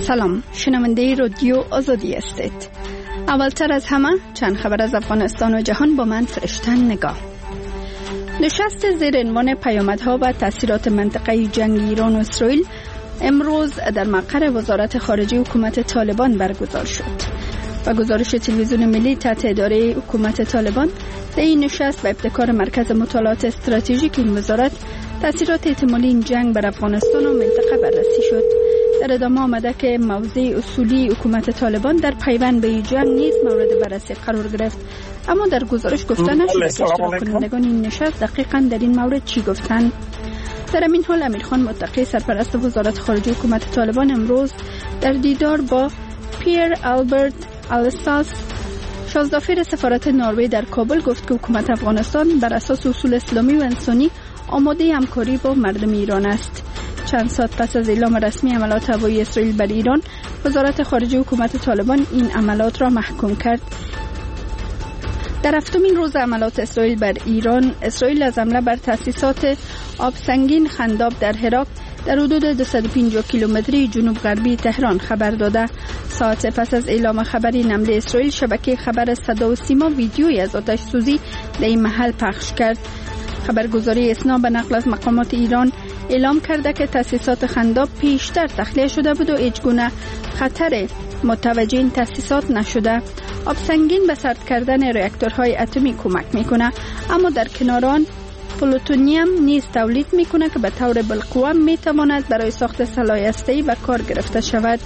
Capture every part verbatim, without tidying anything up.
سلام، شنونده رادیو آزادی هستید. اولتر از همه چند خبر از افغانستان و جهان با من فرشته نگاه. نشست زیر عنوان پیامدها و تاثیرات منطقه جنگ ایران و اسرائیل امروز در مقر وزارت خارجه حکومت طالبان برگزار شد. و گزارش تلویزیون ملی تحت اداره حکومت طالبان در این نشست به ابتکار مرکز مطالعات استراتژیک این وزارت تاثیرات احتمالی این جنگ بر افغانستان و منطقه بررسی شد. در ادامه آمده که موضع اصولی حکومت طالبان در پیوند به این جنگ نیز مورد بررسی قرار گرفت، اما در گزارش گفته نشد که اشتراک کنندگان این نشست دقیقاً در این مورد چی گفتند. در این حال امیرخان متقی سرپرست وزارت خارجه حکومت طالبان امروز در دیدار با پیر آلبرت آلستاس شازدافیر سفارت نروژ در کابل گفت که حکومت افغانستان بر اساس اصول اسلامی و انسانی آماده همکاری با مردم ایران است. چند ساعت پس از اعلام رسمی عملات هوایی اسرائیل بر ایران، وزارت خارجه حکومت طالبان این عملات را محکوم کرد. در هفتمین روز عملات اسرائیل بر ایران، اسرائیل از حمله بر تأسیسات آبسنگین خنداب در هرات در حدود دویست و پنجاه کیلومتری جنوب غربی تهران خبر داده. ساعت پس از اعلام خبر این حمله، اسرائیل شبکه خبر صدا و سیما ویدیویی از آتش سوزی در این محل پخش کرد. خبرگزاری اسنا به نقل از مقامات ایران اعلام کرده که تأسیسات خنداب پیشتر تخلیه شده بود و هیچ گونه خطر متوجه این تأسیسات نشده. آب سنگین به سرد کردن راکتورهای اتمی کمک میکنه، اما در کنار آن پلوتونیم نیز تولید میکنه که به طور بالقوه میتواند برای ساخت سلاح هسته‌ای به کار گرفته شود.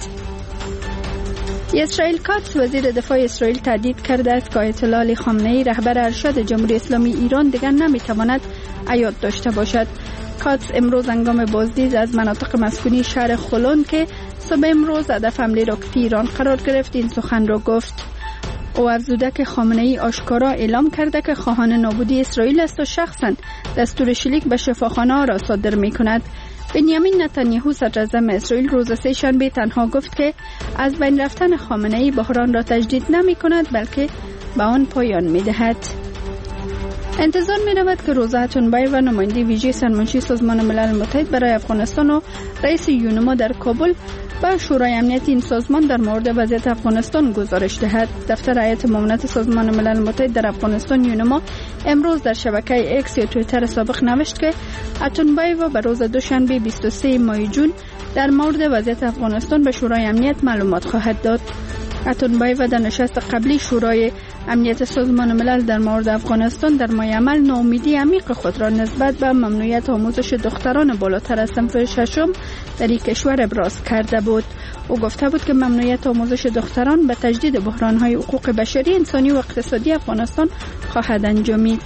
اسرائیل کاتس وزیر دفاع اسرائیل تهدید کرده است که آیت الله علی خامنه‌ای رهبر ارشد جمهوری اسلامی ایران دیگر نمیتواند حیات داشته باشد. کاتس امروز هنگام بازدید از مناطق مسکونی شهر خلون که صبح امروز هدف حمله راکتی ایران قرار گرفت این سخن را گفت. او افزوده که خامنه‌ای آشکارا اعلام کرده که خواهان نابودی اسرائیل است و شخصا دستور شلیک به شفاخانه‌ها را صادر می‌کند. بنیامین نتانیاهو صدراعظم اسرائیل روز سه شنبه تنها گفت که از بین رفتن خامنه‌ای بحران را تجدید نمی‌کند بلکه به آن پایان می‌دهد. انتظار می‌رود که روزا اتونبای و نماینده ویژه سرمنشی سازمان ملل متحد برای افغانستان و رئیس یونما در کابل با شورای امنیت این سازمان در مورد وضعیت افغانستان گزارش دهد. دفتر هیئت معاونت سازمان ملل متحد در افغانستان یونما امروز در شبکه اکس یا توییتر سابق نوشت که اتونبایو به روز دوشنبه بیست و سه ماه جون در مورد وضعیت افغانستان به شورای امنیت معلومات خواهد داد. اتونبایو در نشست قبلی شورای امنیت سازمان ملل در مورد افغانستان در ماه عمل ناامیدی عمیق خود را نسبت به ممنوعیت آموزش دختران بالاتر از صنف ششم در این کشور ابراز کرده بود. او گفته بود که ممنوعیت آموزش دختران به تجدید بحران‌های حقوق بشری، انسانی و اقتصادی افغانستان خواهد انجامید.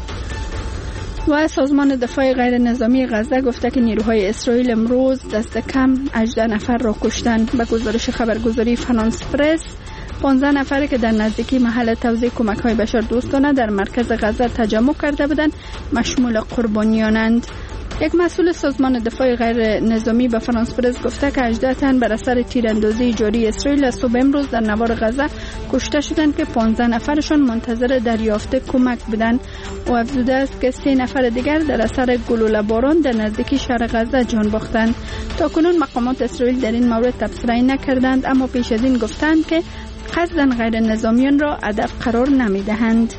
و سازمان دفاع غیر نظامی غزه گفته که نیروهای اسرائیل امروز دست کم هجده نفر را کشتند. به گزارش خبرگزاری فرانس پرس، پانزده نفری که در نزدیکی محل توزیع کمک‌های بشر دوستانه در مرکز غزه تجمع کرده بودند مشمول قربانیانند. یک مسئول سازمان دفاع غیر نظامی به فرانس پرس گفته که هجده تن بر اثر تیراندازی جاری اسرائیل از صبح امروز در نوار غزه کشته شدند که پانزده نفرشان منتظر دریافت کمک بودند. و افزوده است که سه نفر دیگر در اثر گلوله باران در نزدیکی شهر غزه جان باختند. تاکنون مقامات اسرائیل در این مورد تبصره نکردند، اما پیش از این گفتند که قصداً غیر نظامیان را هدف قرار نمیدهند.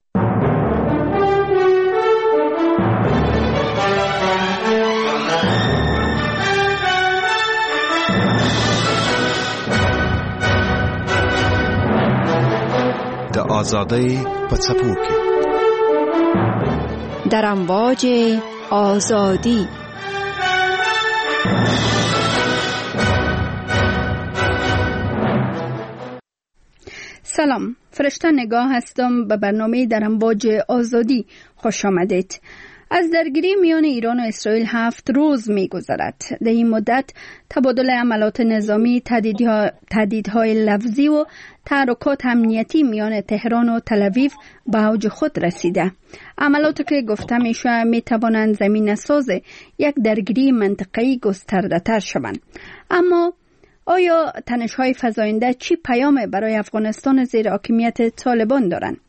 د آزادۍ په څپو کې در امواج آزادی. سلام، فرشته نگاه هستم. به برنامه در امواج آزادی خوش آمدید. از درگیری میان ایران و اسرائیل هفت روز می گذرد. در این مدت تبادل عملات نظامی، تهدیدهای لفظی و تحرکات امنیتی میان تهران و تل‌آویو به اوج خود رسیده. عملاتی که گفته میشه می توانند زمینه ساز یک درگیری منطقه‌ای گسترده تر شوند. اما آیا تنش‌های فزاینده چی پیام برای افغانستان زیر حاکمیت طالبان دارند؟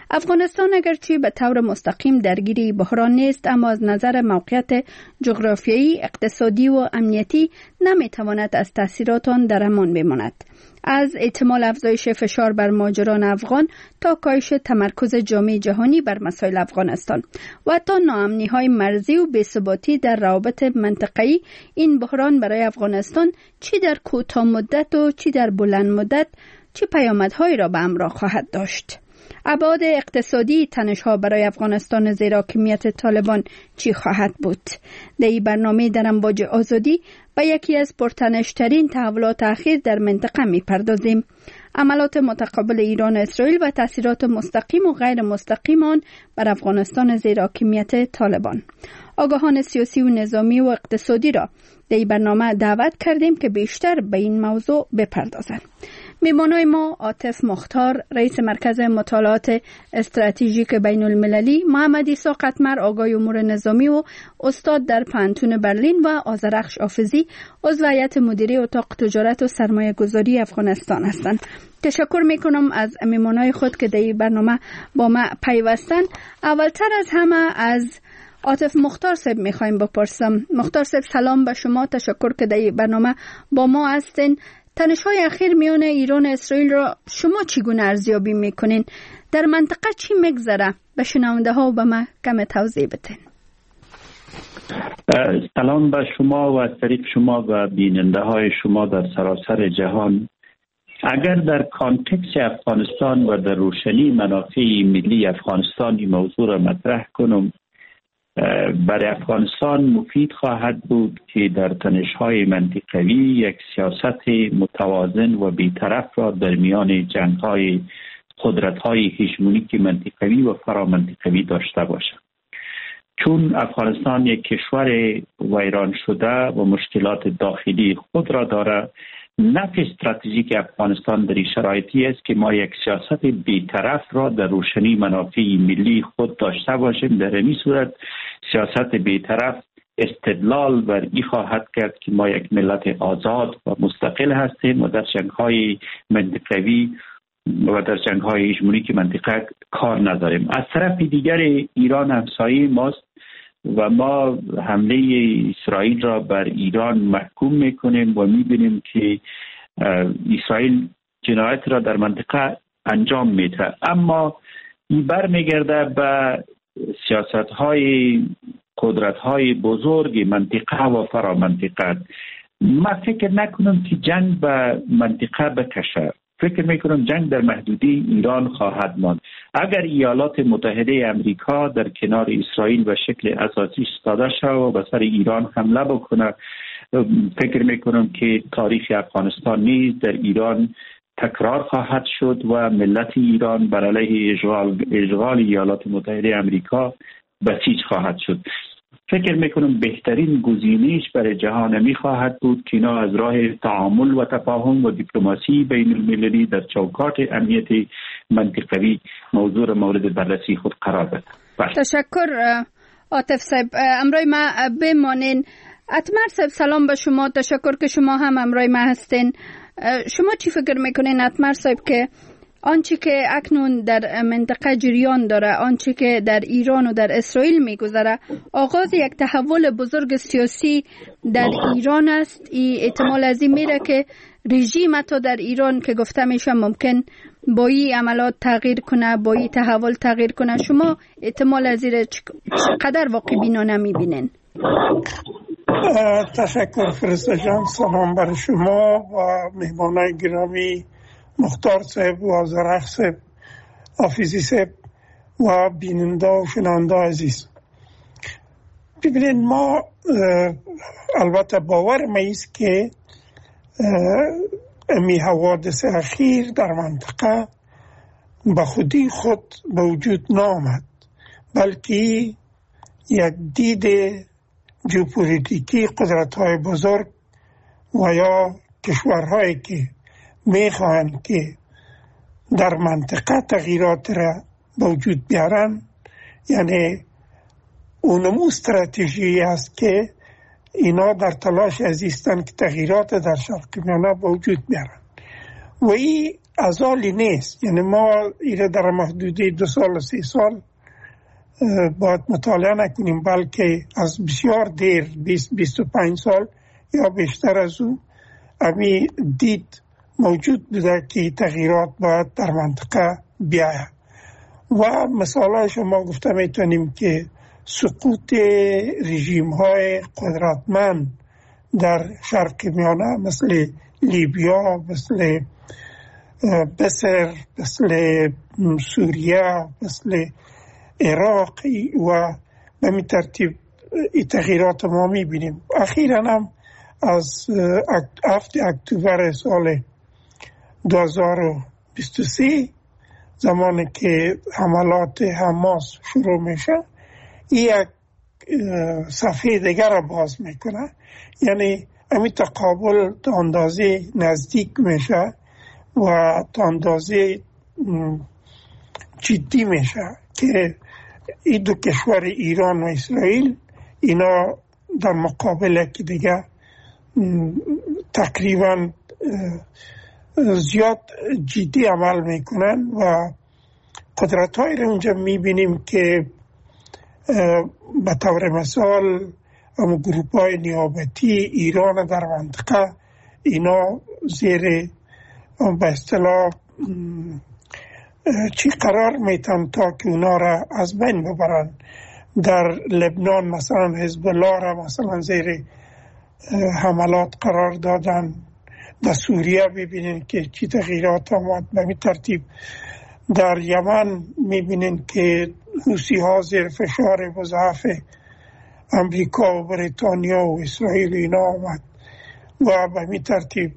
افغانستان اگرچه به طور مستقیم درگیری بحران نیست، اما از نظر موقعیت جغرافیایی، اقتصادی و امنیتی نمیتواند از تاثیرات آن در امان بماند. از احتمال افزایش فشار بر مهاجران افغان تا کاهش تمرکز جامعه جهانی بر مسائل افغانستان و تا ناامنی‌های مرزی و بی‌ثباتی در روابط منطقه‌ای، این بحران برای افغانستان چی در کوتاه مدت و چی در بلند مدت چه پیامدهایی را به همراه خواهد داشت؟ ابعاد اقتصادی تنش‌ها برای افغانستان زیر حاکمیت طالبان چی خواهد بود؟ در این برنامه در امواج آزادی به یکی از پرتنش‌ترین تحولات اخیر در منطقه می‌پردازیم. عملات متقابل ایران و اسرائیل و تأثیرات مستقیم و غیر مستقیم آن بر افغانستان زیر حاکمیت طالبان. آگاهان سیاسی و نظامی و اقتصادی را در این برنامه دعوت کردیم که بیشتر به این موضوع بپردازند. میهمانای ما عاطف مختار، رئیس مرکز مطالعات استراتژیک بین المللی، محمد عیسی قطمر، آگاه امور نظامی و استاد در پانتون برلین و آذرخش حافظی، عضو هیئت مدیره اتاق تجارت و سرمایه گذاری افغانستان هستند. تشکر میکنم از میهمانای خود که در این برنامه با ما پیوستن. اولتر از همه از عاطف مختار صاحب میخوایم بپرسم. مختار صاحب سلام به شما، تشکر که در این برنامه با ما هستین. تنش‌های اخیر میان ایران و اسرائیل را شما چگونه ارزیابی میکنین؟ در منطقه چی میگذره؟ به شنونده ها و به ما کم توضیح بدین. سلام به شما و از طریق شما و بیننده های شما در سراسر جهان. اگر در کانتکست افغانستان و در روشنی منافع ملی افغانستان این موضوع را مطرح کنم، برای افغانستان مفید خواهد بود که در تنش‌های منطقوی یک سیاست متوازن و بی‌طرف را در میان جنگ‌های قدرت‌های هژمونیک منطقوی و فرامنطقوی داشته باشد. چون افغانستان یک کشور ویران شده و مشکلات داخلی خود را دارد، نفع استراتژیک افغانستان در این شرایطی است که ما یک سیاست بی‌طرف را در روشنی منافع ملی خود داشته باشیم. در این صورت سیاست بی‌طرف استدلال بر این خواهد کرد که ما یک ملت آزاد و مستقل هستیم و در جنگ‌های منطقوی و در جنگ‌های هژمونیک منطقه کار نداریم. از طرف دیگر ایران همسایه ماست و ما حمله اسرائیل را بر ایران محکوم میکنیم و میبینیم که اسرائیل جنایت را در منطقه انجام میده، اما این برمیگرده به سیاست های قدرت های بزرگ منطقه و فرامنطقه. ما فکر نکنم که جنگ به منطقه بکشه، فکر میکنم جنگ در محدوده ایران خواهد ماند. اگر ایالات متحده امریکا در کنار اسرائیل به شکل اساسی ایستاده شود و به سر ایران حمله بکنه، فکر میکنم که تاریخ افغانستان نیز در ایران تکرار خواهد شد و ملت ایران بر علیه اشغال, اشغال ایالات متحده امریکا بسیج خواهد شد. فکر میکنم بهترین گزینه‌اش برای جهان می خواهد بود که اینا از راه تعامل و تفاهم و دیپلماسی بین المللی در چوکات امنیت منطقوی موضوع مورد بررسی خود قرار بده. تشکر عاطف صاحب. امروی ما بمانین. اتمر صاحب سلام به شما، تشکر که شما هم امروی ما هستین. شما چی فکر میکنین اتمر صاحب که آنچه که اکنون در منطقه جریان داره، آنچه که در ایران و در اسرائیل میگذره، آغاز یک تحول بزرگ سیاسی در ایران است؟ ای احتمال از این میره که رژیم تا در ایران که گفته میشه ممکن با این عملات تغییر کنه، با این تحول تغییر کنه. شما احتمال از این چقدر واقع بینا نمیبینین؟ تشکر فرسته جان. سلام بر شما و مهمانای گرامی مختار صاحب و آذرخش صاحب، حافظی صاحب و بیننده و شنونده عزیز. ببینید، ما البته باور ما است که امی حوادث اخیر در منطقه به خودی خود به وجود نامد، بلکه یک دید ژئوپلیتیکی قدرت‌های بزرگ و یا کشورهایی که میخواهند که در منطقه تغییرات را به وجود بیارن، یعنی اونم استراتژی است که اینا در تلاش ازیستن که تغییرات در شرق میانه به وجود بیارن و این ازالی نیست. یعنی ما ایره در محدوده دو سال و سه سال باید مطالعه نکنیم، بلکه از بسیار دیر بیست بیست و پنج سال یا بیشتر از او امی دید موجود بوده که تغییرات باید در منطقه بیاید. و مثال شما گفته میتونیم که سقوط رژیم های قدرتمند در شرق میانه مثل لیبیا، مثل بصر، مثل سوریه، مثل عراق و به می ترتیب تغییرات ما می بینیم. اخیراً هم از هفته اکتبر سال دو هزار و بیست و سه زمانی که حملات حماس شروع میشه، این یک صفحه دیگر را باز میکنه. یعنی همین تقابل تا اندازه نزدیک میشه و تا اندازه جدی میشه که این دو کشور ایران و اسرائیل اینا در مقابل که دیگه تقریبا زیاد جدی عمل میکنن و قدرت های رو اونجا میبینیم که به طور مثال هم گروپ های نیابتی ایران در منطقه اینا زیر به اصطلاح چی قرار میتن تا که اونا را از بین ببرن. در لبنان مثلا حزب الله را مثلا زیر حملات قرار دادن. در سوریه ببینین که چی تغییرات آمد. به این ترتیب در یمن میبینین که حوثی ها زیر فشار مضاعف امریکا و بریتانیا و اسرائیل اینا آمد و به این ترتیب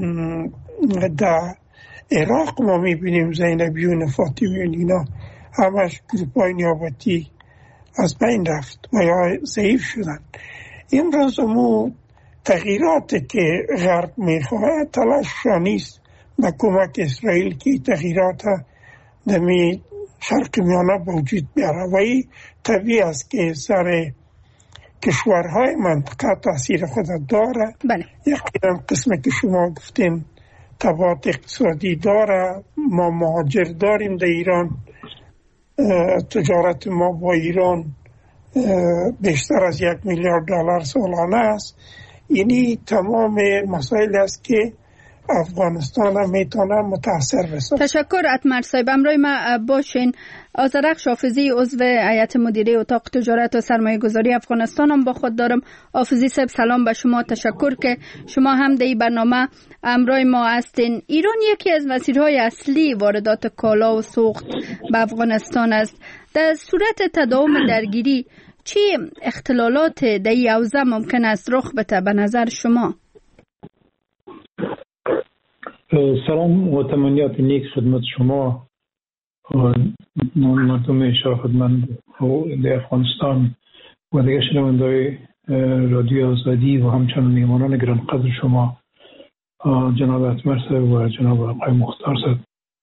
در عراق ما میبینیم زینبیون فاطمیون اینا همش گروپ های نیابتی از بین رفت و یا ضعیف شدن. امروز مو تغییراتی که غرب میخواه تلاش نیست به کمک اسرائیل که تغییرات دمی شرق میانه وجود بیاره و این طبیعی است که سر کشورهای منطقه تاثیر خود داره. بله. یقینا قسمی که شما گفتین تبعات اقتصادی داره. ما مهاجر داریم در ایران، تجارت ما با ایران بیشتر از یک میلیارد دلار سالانه است. یعنی تمام مسائل است که افغانستان هم میتونه متاثر بشه. تشکر اتمر صاحب. امروی ما باشین. آذرخش حافظی عضو هیئت مدیره اتاق تجارت و سرمایه گذاری افغانستان هم با خود دارم. حافظی صاحب سلام به شما، تشکر که شما هم در این برنامه امروی ما هستین. ایران یکی از مسیرهای اصلی واردات کالا و سوخت به افغانستان است. در صورت تداوم درگیری چی اختلالات در این حوزه ممکن است رخ بده به نظر شما؟ سلام و تمنیات نیک خدمت شما مردم شرافتمند در افغانستان و دیگر شنونده‌های رادیو آزادی و همچنین میهمانان گرانقدر شما جناب اتمر صاحب و جناب آقای مختار صاحب.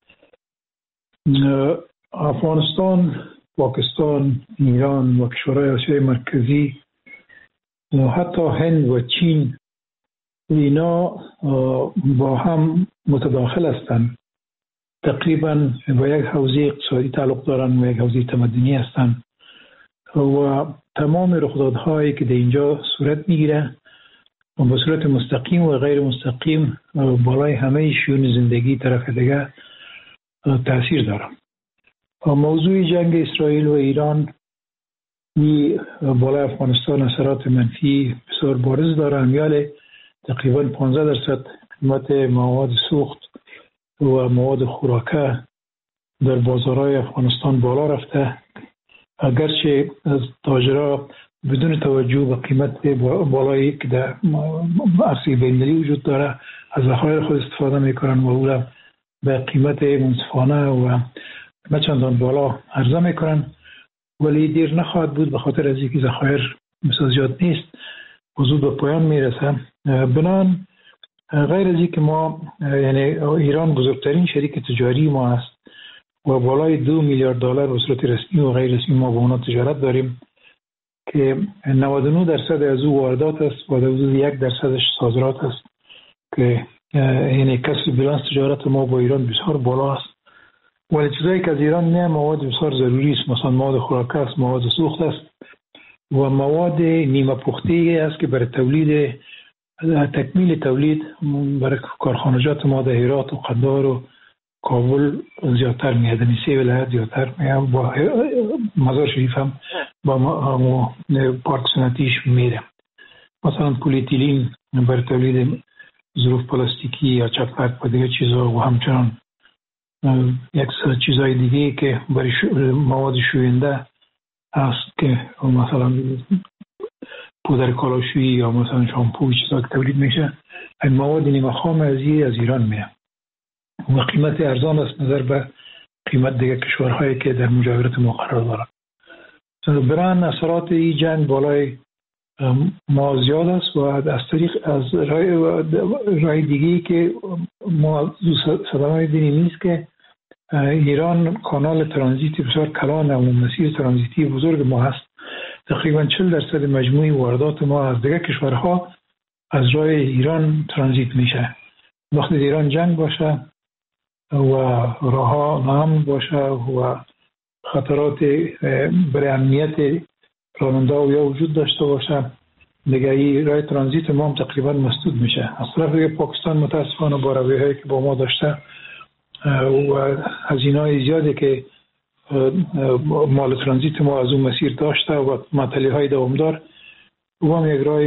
افغانستان، پاکستان، ایران و کشورهای آسیای مرکزی و حتی هند و چین اینا با هم متداخل هستند. تقریبا با یک حوزه اقتصادی تعلق دارند و یک حوزه تمدنی هستند و تمام رخدادهایی که در اینجا صورت میگیره و به صورت مستقیم و غیر مستقیم بالای همه شیون زندگی طرف دیگه تاثیر داره. موضوع جنگ اسرائیل و ایران این بالای افغانستان اثرات منفی بسیار بارز داره. امیال تقریبا پانزده درصد قیمت مواد سوخت و مواد خوراکه در بازارهای افغانستان بالا رفته، اگرچه از تاجرها بدون توجه به قیمت بالایی که در عرصه بین‌المللی وجود داره از ذخایر خود استفاده میکنن و او را به قیمت منصفانه و نه چندان بالا عرضه میکنن، ولی دیر نخواهد بود به خاطر از اینکه ذخایر بسیار زیاد نیست و زود به پایان میرسه. بنان غیر از اینکه ما یعنی ایران بزرگترین شریک تجاری ما است و بالای دو میلیارد دلار به صورت رسمی و غیر رسمی ما با اونا تجارت داریم که نود و نه درصد از او واردات است و حدود یک درصدش صادرات است که یعنی کسب بیلانس تجارت ما با ایران بسیار بالا است، ولی چیزایی که از ایران میاد مواد بسیار ضروری است، مثلا مواد خوراک است، مواد سوخت است و مواد نیمه پخته است که برای تولید تکمیل تولید برای کارخانجات ما در هرات و قندهار و کابل زیادتر میاد، یعنی سه ولایت زیادتر میاد، با مزار شریف هم با پارک صنعتیش میره. مثلا پلی اتیلین برای تولید ظروف پلاستیکی یا چپک و دیگه چیزا و همچنان یک سر چیزای دیگه که برای مواد شوینده است که مثلا پودر کالاشویی یا مثلا شامپو چیزا که تولید میشه، این مواد نیمه خام از ایران میاد و قیمت ارزان است نظر به قیمت دیگه کشورهایی که در مجاورت ما قرار دارند. بران اثرات این جنگ بالای ما زیاد است و از طریق از رای, رای دیگی که ما صدامه دینی نیست که ایران کانال ترانزیتی بسیار کلان و مسیر ترانزیتی بزرگ ما هست. تقریبا چهل درصد مجموعی واردات ما از دیگه کشورها از رای ایران ترانزیت میشه. وقتی ایران جنگ باشه و راهها نام باشه و خطرات برای امنیت راننده و یا وجود داشته باشه، دیگه این رای ترانزیت ما هم تقریبا مسدود میشه. از طرف دیگه پاکستان متاسفانه با رویه‌هایی که با ما داشته و هزینه‌های زیادی که مال ترانزیت ما از اون مسیر داشته و معطلی های دوامدار و هم یک رای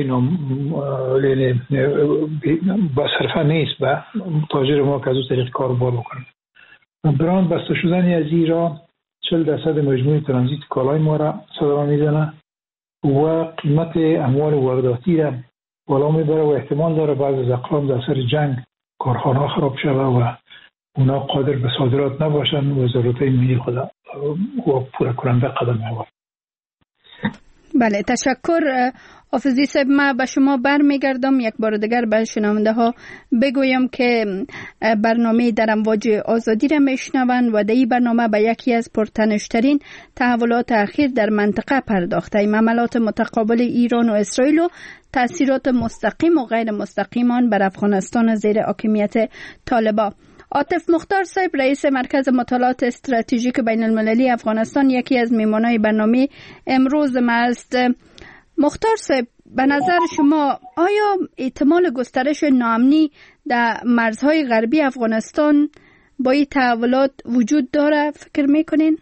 با صرفه نیست به تاجر ما که از اون طریق کاروبار بکنه. بران بسته شدن از این راه چهل درصد مجموعی ترانزیت کالای ما را صدا میزنه و قیمت اموال وارداتی را بالا میبره و احتمال داره بعض از اقلام در سر جنگ کارخانه خراب شده و اونا قادر به صادرات نباشن و ضرورتهای ملی خود و پورا کننده قدم میبرن. بله، تشکر حافظی صاحب. ما به شما برمیگردم. یک بار دیگر به شنونده ها بگویم که برنامه در امواج آزادی را میشنوند و در این برنامه به یکی از پرتنشترین تحولات اخیر در منطقه پرداخته ایم، حملات متقابل ایران و اسرائیل و تاثیرات مستقیم و غیر مستقیم آن بر افغانستان زیر حاکمیت طالبان. عاطف مختار صاحب، رئیس مرکز مطالعات استراتژیک بین المللی افغانستان، یکی از میهمانان برنامه امروز ما است. مختار صاحب، به نظر شما آیا احتمال گسترش ناامنی در مرزهای غربی افغانستان با این تحولات وجود داره فکر میکنین؟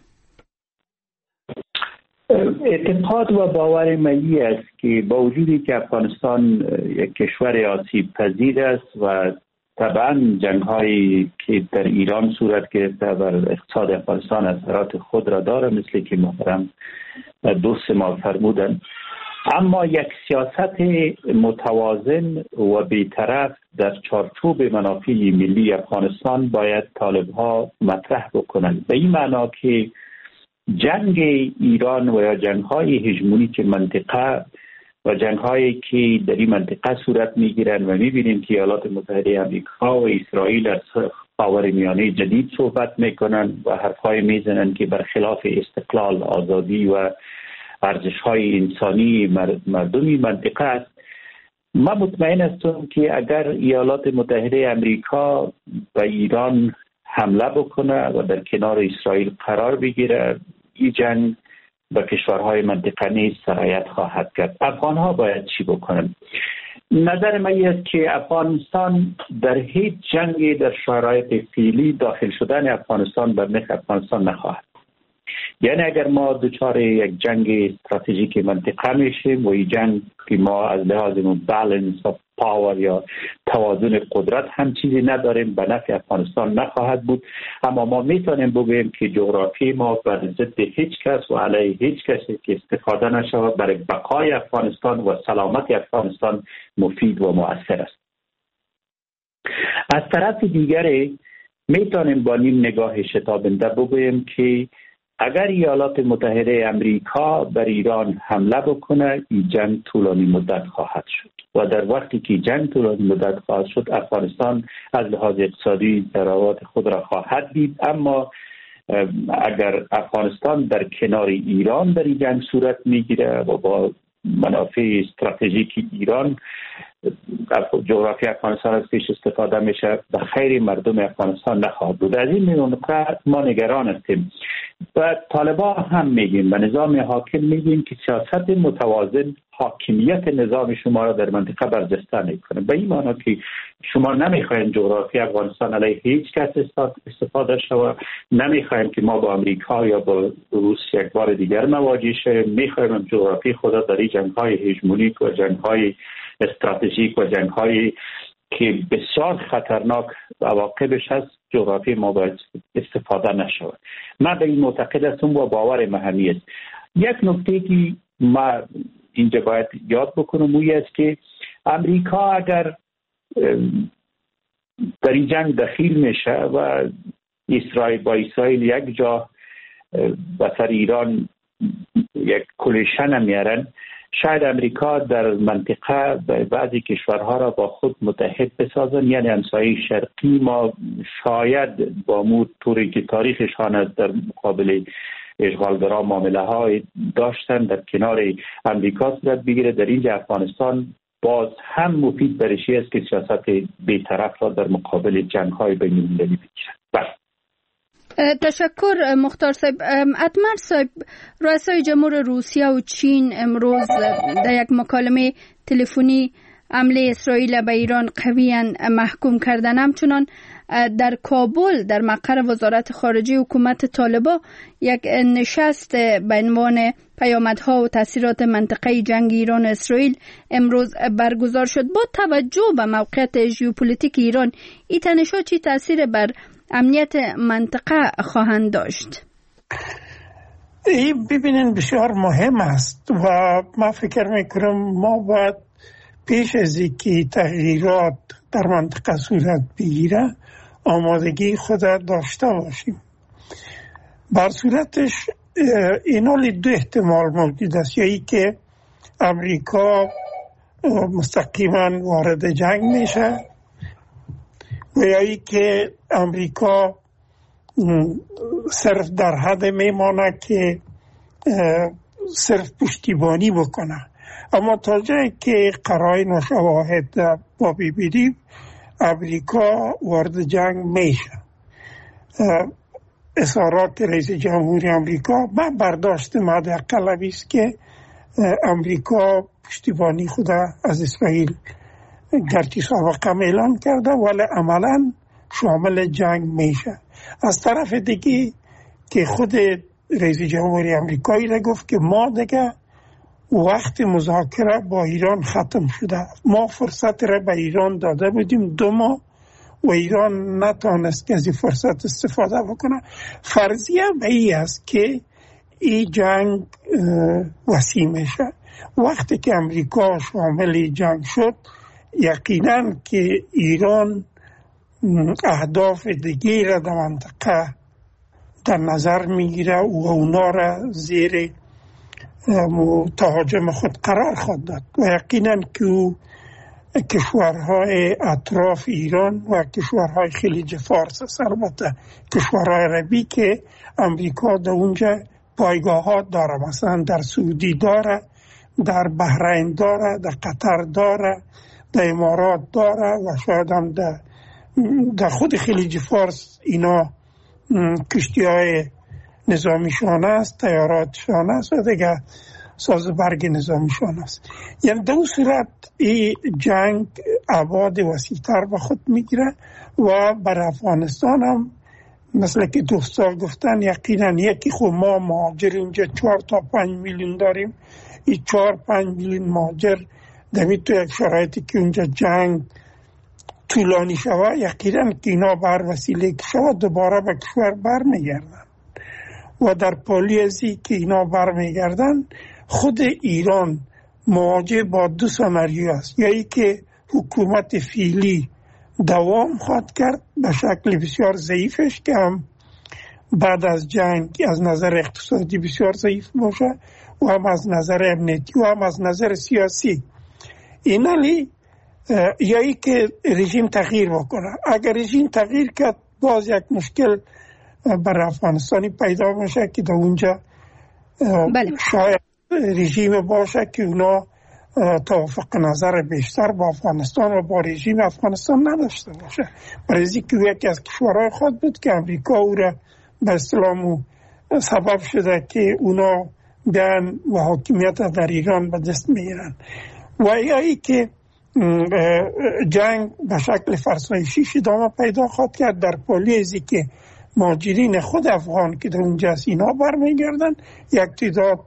اعتقاد و باور ملی است که با وجودی که افغانستان یک کشور آسیب پذیر است و طبعا جنگ هایی که در ایران صورت گرفته بر اقتصاد افغانستان اثرات خود را داره، مثل که محترم دوست ما فرمودن، اما یک سیاست متوازن و بی‌طرف در چارچوب منافع ملی افغانستان باید طالب ها مطرح بکنند. به این معنا که جنگ ایران و یا جنگ های هژمونیک منطقه و جنگ هایی که در این منطقه صورت می گیرند و می بینیم که ایالات متحده آمریکا و اسرائیل از خاورمیانه جدید صحبت می کنند و حرف های می زنند که برخلاف استقلال، آزادی و ارزش های انسانی مردمی منطقه است. من مطمئن هستم که اگر ایالات متحده آمریکا به ایران حمله بکنه و در کنار اسرائیل قرار بگیره، این جنگ به کشورهای منطقه نیز سرایت خواهد کرد. افغان ها باید چی بکنن؟ نظر من است که افغانستان در هیچ جنگی در شرایط فعلی داخل شدن افغانستان به نفع افغانستان نخواهد. یعنی اگر ما دچار یک جنگ استراتژیک منطقه میشیم و این جنگ که ما از لحاظ بالانس اف پاور یا توازن قدرت هم چیزی نداریم، به نفع افغانستان نخواهد بود. اما ما میتونیم بگوییم که جغرافی ما بر ضد هیچ کس و علیه هیچ کسی که استفاده نشود برای بقای افغانستان و سلامت افغانستان مفید و مؤثر است. از طرف دیگر میتونیم با نیم نگاه شتابنده بگوییم که اگر ایالات متحده آمریکا بر ایران حمله بکنه، این جنگ طولانی مدت خواهد شد و در وقتی که جنگ طولانی مدت خواهد شد، افغانستان از لحاظ اقتصادی ضربات خود را خواهد دید. اما اگر افغانستان در کنار ایران در این جنگ صورت میگیره و با منافع استراتژیک ایران جغرافی افغانستان از پیش استفاده میشه به خیر مردم افغانستان نخواهد بود. از این نکته ما نگران هستیم. و طالبان هم میگیم و نظام حاکم میگیم که سیاست متوازن حاکمیت نظام شما را در منطقه برجسته میکنه. به این معنی که شما نمیخواین جغرافی افغانستان علیه هیچ کس استفاده شود، نمیخوایم که ما با امریکا یا با روس یک بار دیگر مواجه شویم، میخوایم جغرافی خدا در این جنگ‌های هژمونیک و جنگ‌های استراتژیک و جنگ‌های که بسیار خطرناک عواقبش هست جغرافی ما باید استفاده نشود. من به این معتقد هستم و باور مهمی است. یک نکته که ما اینجا باید یاد بکنم اون است که امریکا اگر در این جنگ دخیل میشه و اسرائیل با اسرائیل یک جا به سر ایران یک کلیشن میارن، شاید امریکا در منطقه بعضی کشورها را با خود متحد بسازن، یعنی همسایه شرقی ما شاید با مو طوری که تاریخشان است در مقابل اشغالگران معامله های داشتن در کنار امریکا صورت بگیره. در اینجا افغانستان باز هم مفید برشی است که سیاست بی‌طرف را در مقابل جنگ های بین المللی بگیرد. تشکر مختار صاحب. اتمر صاحب، رؤسای جمهور روسیه و چین امروز در یک مکالمه تلفنی حمله اسرائیل به ایران قویاً محکوم کردن. همچنان در کابل در مقر وزارت خارجه حکومت طالبان یک نشست به عنوان پیامدها و تاثیرات منطقه جنگ ایران و اسرائیل امروز برگزار شد. با توجه به موقعیت ژئوپلیتیک ایران، این تنش‌ها چی تاثیر بر امنیت منطقه خواهند داشت؟ این ببینین بسیار مهم است و من فکر میکنم ما باید پیش از اینکه تغییرات در منطقه صورت بگیره آمادگی خود داشته باشیم. بر صورتش اینالی دو احتمال موجود است، یا ای که امریکا مستقیما وارد جنگ میشه و یا ای که امریکا صرف در حد میمانه که صرف پشتیبانی بکنه. اما تا جایی که قرائن و شواهد با ببینیم امریکا وارد جنگ میشه. اظهارات رئیس جمهوری امریکا من برداشت حداقل است که امریکا پشتیبانی خود از اسرائیل گرچه سابقا اعلان کرده ولی عملا شامل جنگ میشه. از طرف دیگه که خود رئیس جمهوری امریکایی را گفت که ما دیگه وقت مذاکره با ایران ختم شده، ما فرصت را به ایران داده بودیم دو ماه و ایران نتانست که از این فرصت استفاده بکنه. فرضیه به این است که این جنگ وسیع میشه. وقتی که امریکا شامل جنگ شد یقینا که ایران اهداف دیگه را در منطقه در نظر میگیره و اونا را زیر تهاجم خود قرار خواهد داد و یقینا که کشورهای اطراف ایران و کشورهای خلیج فارس، البته کشورهای عربی که امریکا در اونجا پایگاهات داره، مثلا در سعودی داره، در بحرین داره، در قطر داره، در امارات داره و شاید هم در, در خود خلیج فارس اینا کشتی های نظامیشان است، تیاراتشان است و دیگه ساز برگ نظامیشان است. یعنی در اون صورت این جنگ ابعاد وسیع‌تر به خود میگیره و بر افغانستان هم مثل که دوستان گفتن یقینا یکی خود ما مهاجر اینجا چهار تا پنج میلیون داریم، این چهار پنج میلیون مهاجر دمی تو یک شرایطی که اونجا جنگ طولانی شود یقینا که اینا بر وسیله که شود دوباره به کشور بر میگردن و در پالی ازی که اینا بر میگردن خود ایران مواجه با دو سناریو است، یا ای که حکومت فعلی دوام خواهد کرد به شکل بسیار ضعیفش که هم بعد از جنگ از نظر اقتصادی بسیار ضعیف باشه و هم از نظر امنیتی و هم از نظر سیاسی. اینالی یا ای که رژیم تغییر بکنه. اگر رژیم تغییر کرد باز یک مشکل برای افغانستانی پیدا میشه که در اونجا بله. شاید رژیم باشه که اونا توافق نظر بیشتر با افغانستان و با رژیم افغانستان نداشته باشه. برای که یکی از کشورهای خود بود که امریکا او را به اصطلاح سبب شده که اونا بیان و حاکمیت در ایران به دست میگیرن. و یا ای که جنگ به شکل فرسایشی ادامه پیدا خواهد کرد در پالی ازی که مهاجرین خود افغان که در اونجا از اینا برمیگردن، یک تعداد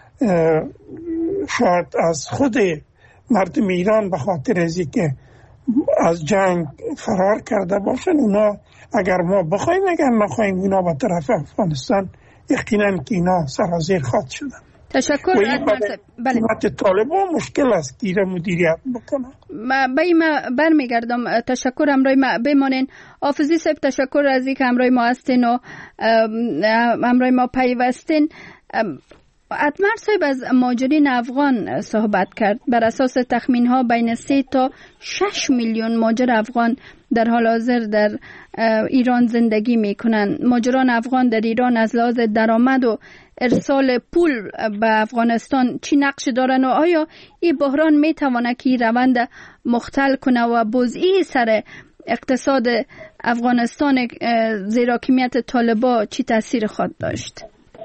شاید از خود مردم ایران به خاطر ازی که از جنگ فرار کرده باشن، اونا اگر ما بخوایم اگر نخوایم اونا به طرف افغانستان یقینا که اینا سرازیر خواهد شدن. تشکر. بله. طالبان مشکل است که مدیریت بکنه. با این ما برمیگردم. تشکر امروی ما بمانین. حافظی صاحب تشکر از اینکه امروی ما هستین و امروی ما پیوستین. اتمر صاحب از مهاجرین افغان صحبت کرد. بر اساس تخمین ها بین سه تا شش میلیون مهاجر افغان در حال حاضر در ایران زندگی می کنند. مهاجران افغان در ایران از لحاظ درآمد و ارسال پول به افغانستان چی نقش دارن و آیا این بحران می تواند که روند مختل کنه و بزئی سر اقتصاد افغانستان زیر حاکمیت طالبان چی تاثیر خواهد داشت؟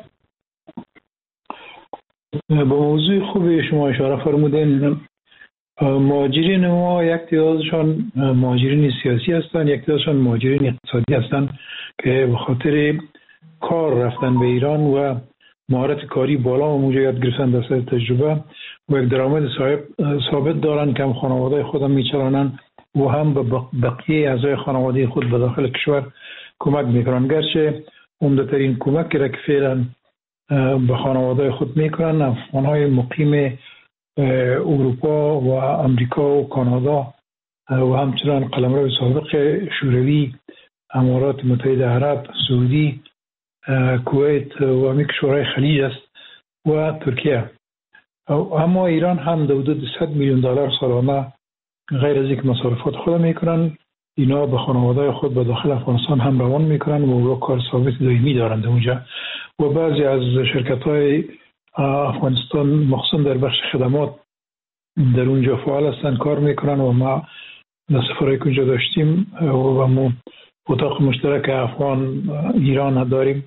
با موضوع خوبی شما اشاره فرمودین. مهاجرین ما یک تعدادشان مهاجرین سیاسی هستند، یک تعدادشان مهاجرین اقتصادی هستند که به خاطر کار رفتن به ایران و مهارت کاری بالا و اونجا یاد گرفتن در سر تجربه و یک درآمد ثابت دارن که هم خانواده خودم میچرانن و هم به بقیه اعضای خانواده خود به داخل کشور کمک میکنن. گرچه عمده‌ترین کمک را که فعلا به خانواده خود میکنن افغان‌های مقیم اروپا و امریکا و کانادا و همچنان قلمرو سابق شوروی، امارات متحده عرب، سعودی، کویت و همین کشورهای خلیج است و ترکیه. اما ایران هم در حدود صد میلیون دلار سالانه غیر از اینکه مصارفات خود میکنن، اینا به خانواده خود به داخل افغانستان هم روان میکنن و اونجا کار ثابت دائمی دارند اونجا. و بعضی از شرکت‌های افغانستان مخصوصا در بخش خدمات در اونجا فعال هستن، کار میکنن و ما در سفرهایی که اونجا داشتیم و ما اتاق مشترک افغان ایران داریم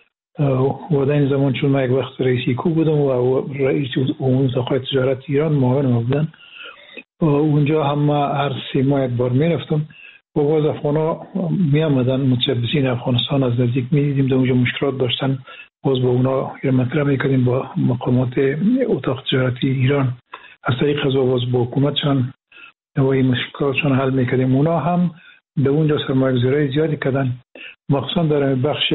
و در این زمان چون من یک وقت رئیس ایکو بودم و رئیس عمومی اتاق تجارت ایران معاون ما بودن، اونجا هم ما هر سه ماه یک بار میرفتم و باز افغان ها می آمدن متشبثین افغانستان از نزدیک می دیدیم در اونجا مشکلات داشتن، باز با اونا مطرح میکردیم با مقامات اتاق تجارتی ایران از طریق از باز با حکومتشان و این مشکلاتشان حل میکردیم. اونا هم به اونجا سرمایه‌گذاری زیادی کردن، مخصوصا در بخش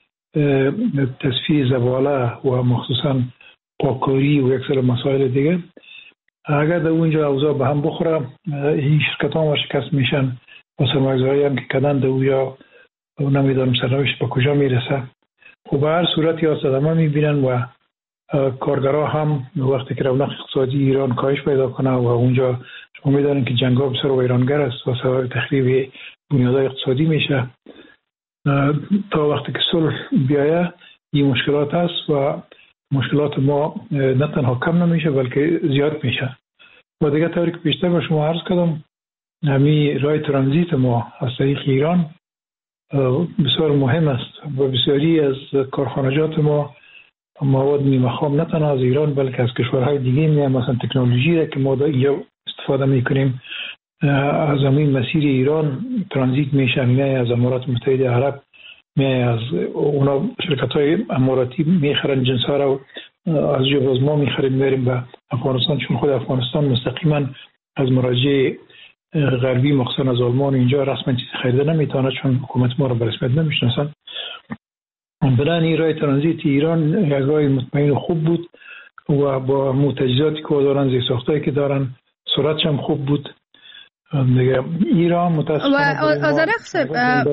تصفیه زباله و مخصوصا پاکاری و یک سری مسائل دیگه. اگر در اونجا اوضاع به هم بخوره این شرکت ها شکست میشن و سرمایه‌گذاری هم که کردن در اونجا نمیدونم سرنوشت به کجا میرسه. خب به هر صورت یا صدمه میبینن و کارگرها هم وقتی که رونق اقتصادی ایران کاهش پیدا کنه و اونجا شما میدانید که جنگ ها بسیار ویرانگر است و سبب تخریب بنیادهای اقتصادی میشه. تا وقتی که صلح بیایه این مشکلات هست و مشکلات ما نه تنها کم نمیشه بلکه زیاد میشه. و دیگه طوری که بیشتر به شما عرض کردم همین راه ترانزیت ما از طریق ایران بسیار مهم است و بسیاری از کارخانجات ما مواد نیمه خام نه تنها از ایران بلکه از کشورهای دیگه میاد. مثلا تکنولوژی را که ما اینجا استفاده میکنیم از همین مسیر ایران ترانزیت میشه، میای از امارات متحده عرب، میای از اونا شرکت های اماراتی میخرن جنس ها را از جواز ما میخریم میریم به افغانستان، چون خود افغانستان مستقیما از مراجع غربی مخصوصا از آلمان اینجا رسما چیزی خریده نمیتونه چون حکومت ما رو به رسمیت نمیشناسن. بنابراین این راه ترانزیت ایران یک راه مطمئن خوب بود و با متجهزاتی که دارن زیر ساختایی که دارن سرعتش هم خوب بود دیگه. ایران متاسفانه و آذرخ صاحب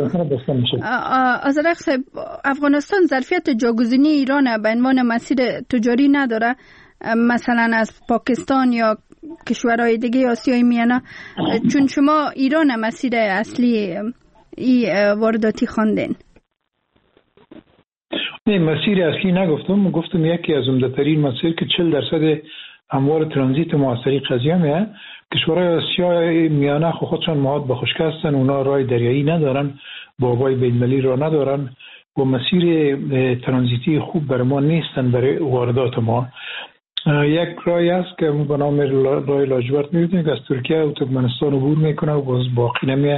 آذرخ صاحب افغانستان ظرفیت جاگزینی ایران به عنوان مسیر تجاری نداره، مثلا از پاکستان یا کشورهای دیگه آسیای میانه، چون شما ایران مسیر اصلی ای وارداتی خواندین. نه، مسیر اصلی نگفتم، گفتم یکی از عمده‌ترین مسیر که چهل درصد اموال ترانزیت ما از طریق قضیه میه. کشورهای آسیای میانه خودشان مواد به خشک هستن، اونا راه دریایی ندارن، بابای بین‌المللی را ندارن و مسیر ترانزیتی خوب برای ما نیستن برای واردات ما. یک راهی است که به نام راه لاجورد می‌بینید که از ترکیه و ترکمنستان عبور میکنه و باز باقی نمیه،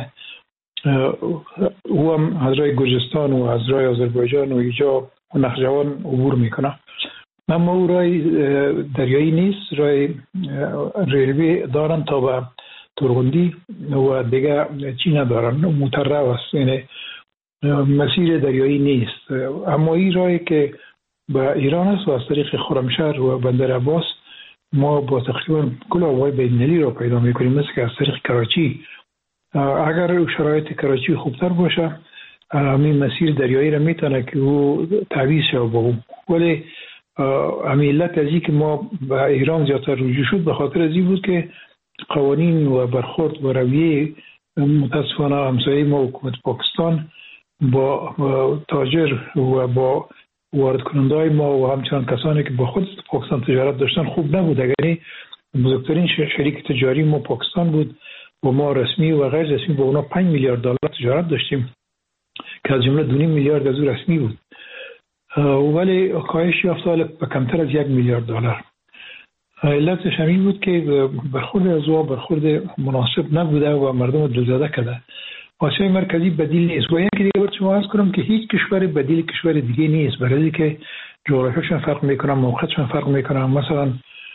او هم از راه گرجستان و از راه آذربایجان و اینجا و نخجوان عبور میکنه. اما او راه دریایی نیست، راه ریلوی دارن تا به ترغندی و دیگه چی ندارن، مترو است، یعنی مسیر دریایی نیست. اما این راهی که به ایران است و از طریق خرمشهر و بندر عباس ما با تقریبا کل هوای بین‌المللی را پیدا میکنیم، مثل که از طریق کراچی. اگر شرایط کراچی خوبتر باشه همین مسیر دریایی را میتونه که او تعویض شود با اون، ولی علت از این که ما به ایران زیادتر رجوع شد به خاطر از این بود که قوانین و برخورد و رویه متاسفانه همسایه ما حکومت پاکستان با تاجر و با وارد کننده ما و همچنان کسانی که با خود پاکستان تجارت داشتن خوب نبود. اگری بزرگترین شریک تجاری ما پاکستان بود و ما رسمی و غیر رسمی با اونا پنج میلیارد دلار تجارت داشتیم که از جمله دو نیم میلیارد از او رسمی بود، ولی کاهش یافت به کمتر از یک میلیارد دلار. علتش همین بود که برخورد از او برخورد مناسب نبوده و مردم دلزده کرده. آسیای مرکزی بدیل نیست و یکی دیگه باید شما عرض کنم که هیچ کشور بدیل کشور دیگه نیست، برای که جغرافیاشون فرق میکنن، موقعیتشون فرق میکنن. مثلا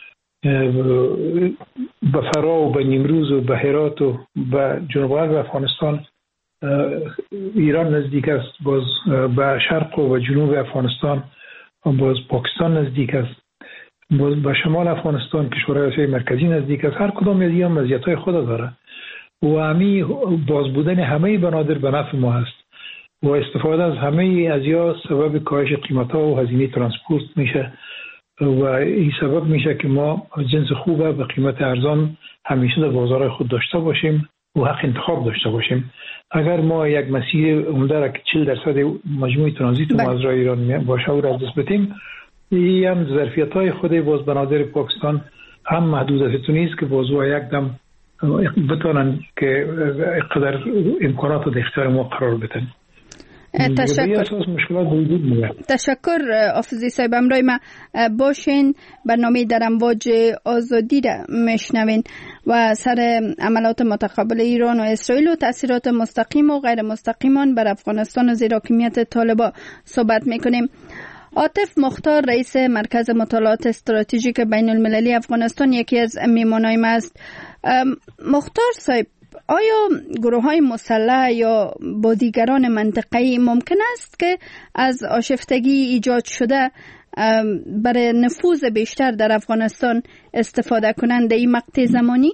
به فرا و به نیمروز و به هرات و به جنوب غرب افغانستان ایران نزدیک است، باز به شرق و جنوب افغانستان باز پاکستان نزدیک است، باز به شمال افغانستان کشورهای آسیای مرکزی نزدیک است. هر کدام از اینها مزیت‌های خود داره و همین باز بودن همه بنادر به نفع ما است و استفاده از همه از یا سبب کاهش قیمت‌ها و هزینه ترانسپورت میشه و این سبب میشه که ما جنس خوبه به قیمت ارزان همیشه در بازار خود داشته باشیم و حق انتخاب داشته باشیم. اگر ما یک مسیر عمده را که چهل درصد مجموع ترانزیت ما از راه ایران باشه و را از دست بدیم، این هم ظرفیت‌های خود باز بنادر پاکستان هم محدودیت نیست که باز و یک دم بتونن که قدر امکانات در اختیار ما قرار بدن. تشکر تشکر آفزی صاحب. امروی ما باشین برنامه در امواج آزادی را میشنوین و سر عملات متقابل ایران و اسرائیل و تاثیرات مستقیم و غیر مستقیمان بر افغانستان و زیر حاکمیت طالبان صحبت میکنیم. عاطف مختار رئیس مرکز مطالعات استراتژیک بین المللی افغانستان یکی از میمانای ما است. مختار صاحب، آیا گروه های مسلح یا با دیگران منطقه‌ای ممکن است که از آشفتگی ایجاد شده برای نفوذ بیشتر در افغانستان استفاده کنند در این مقطع زمانی؟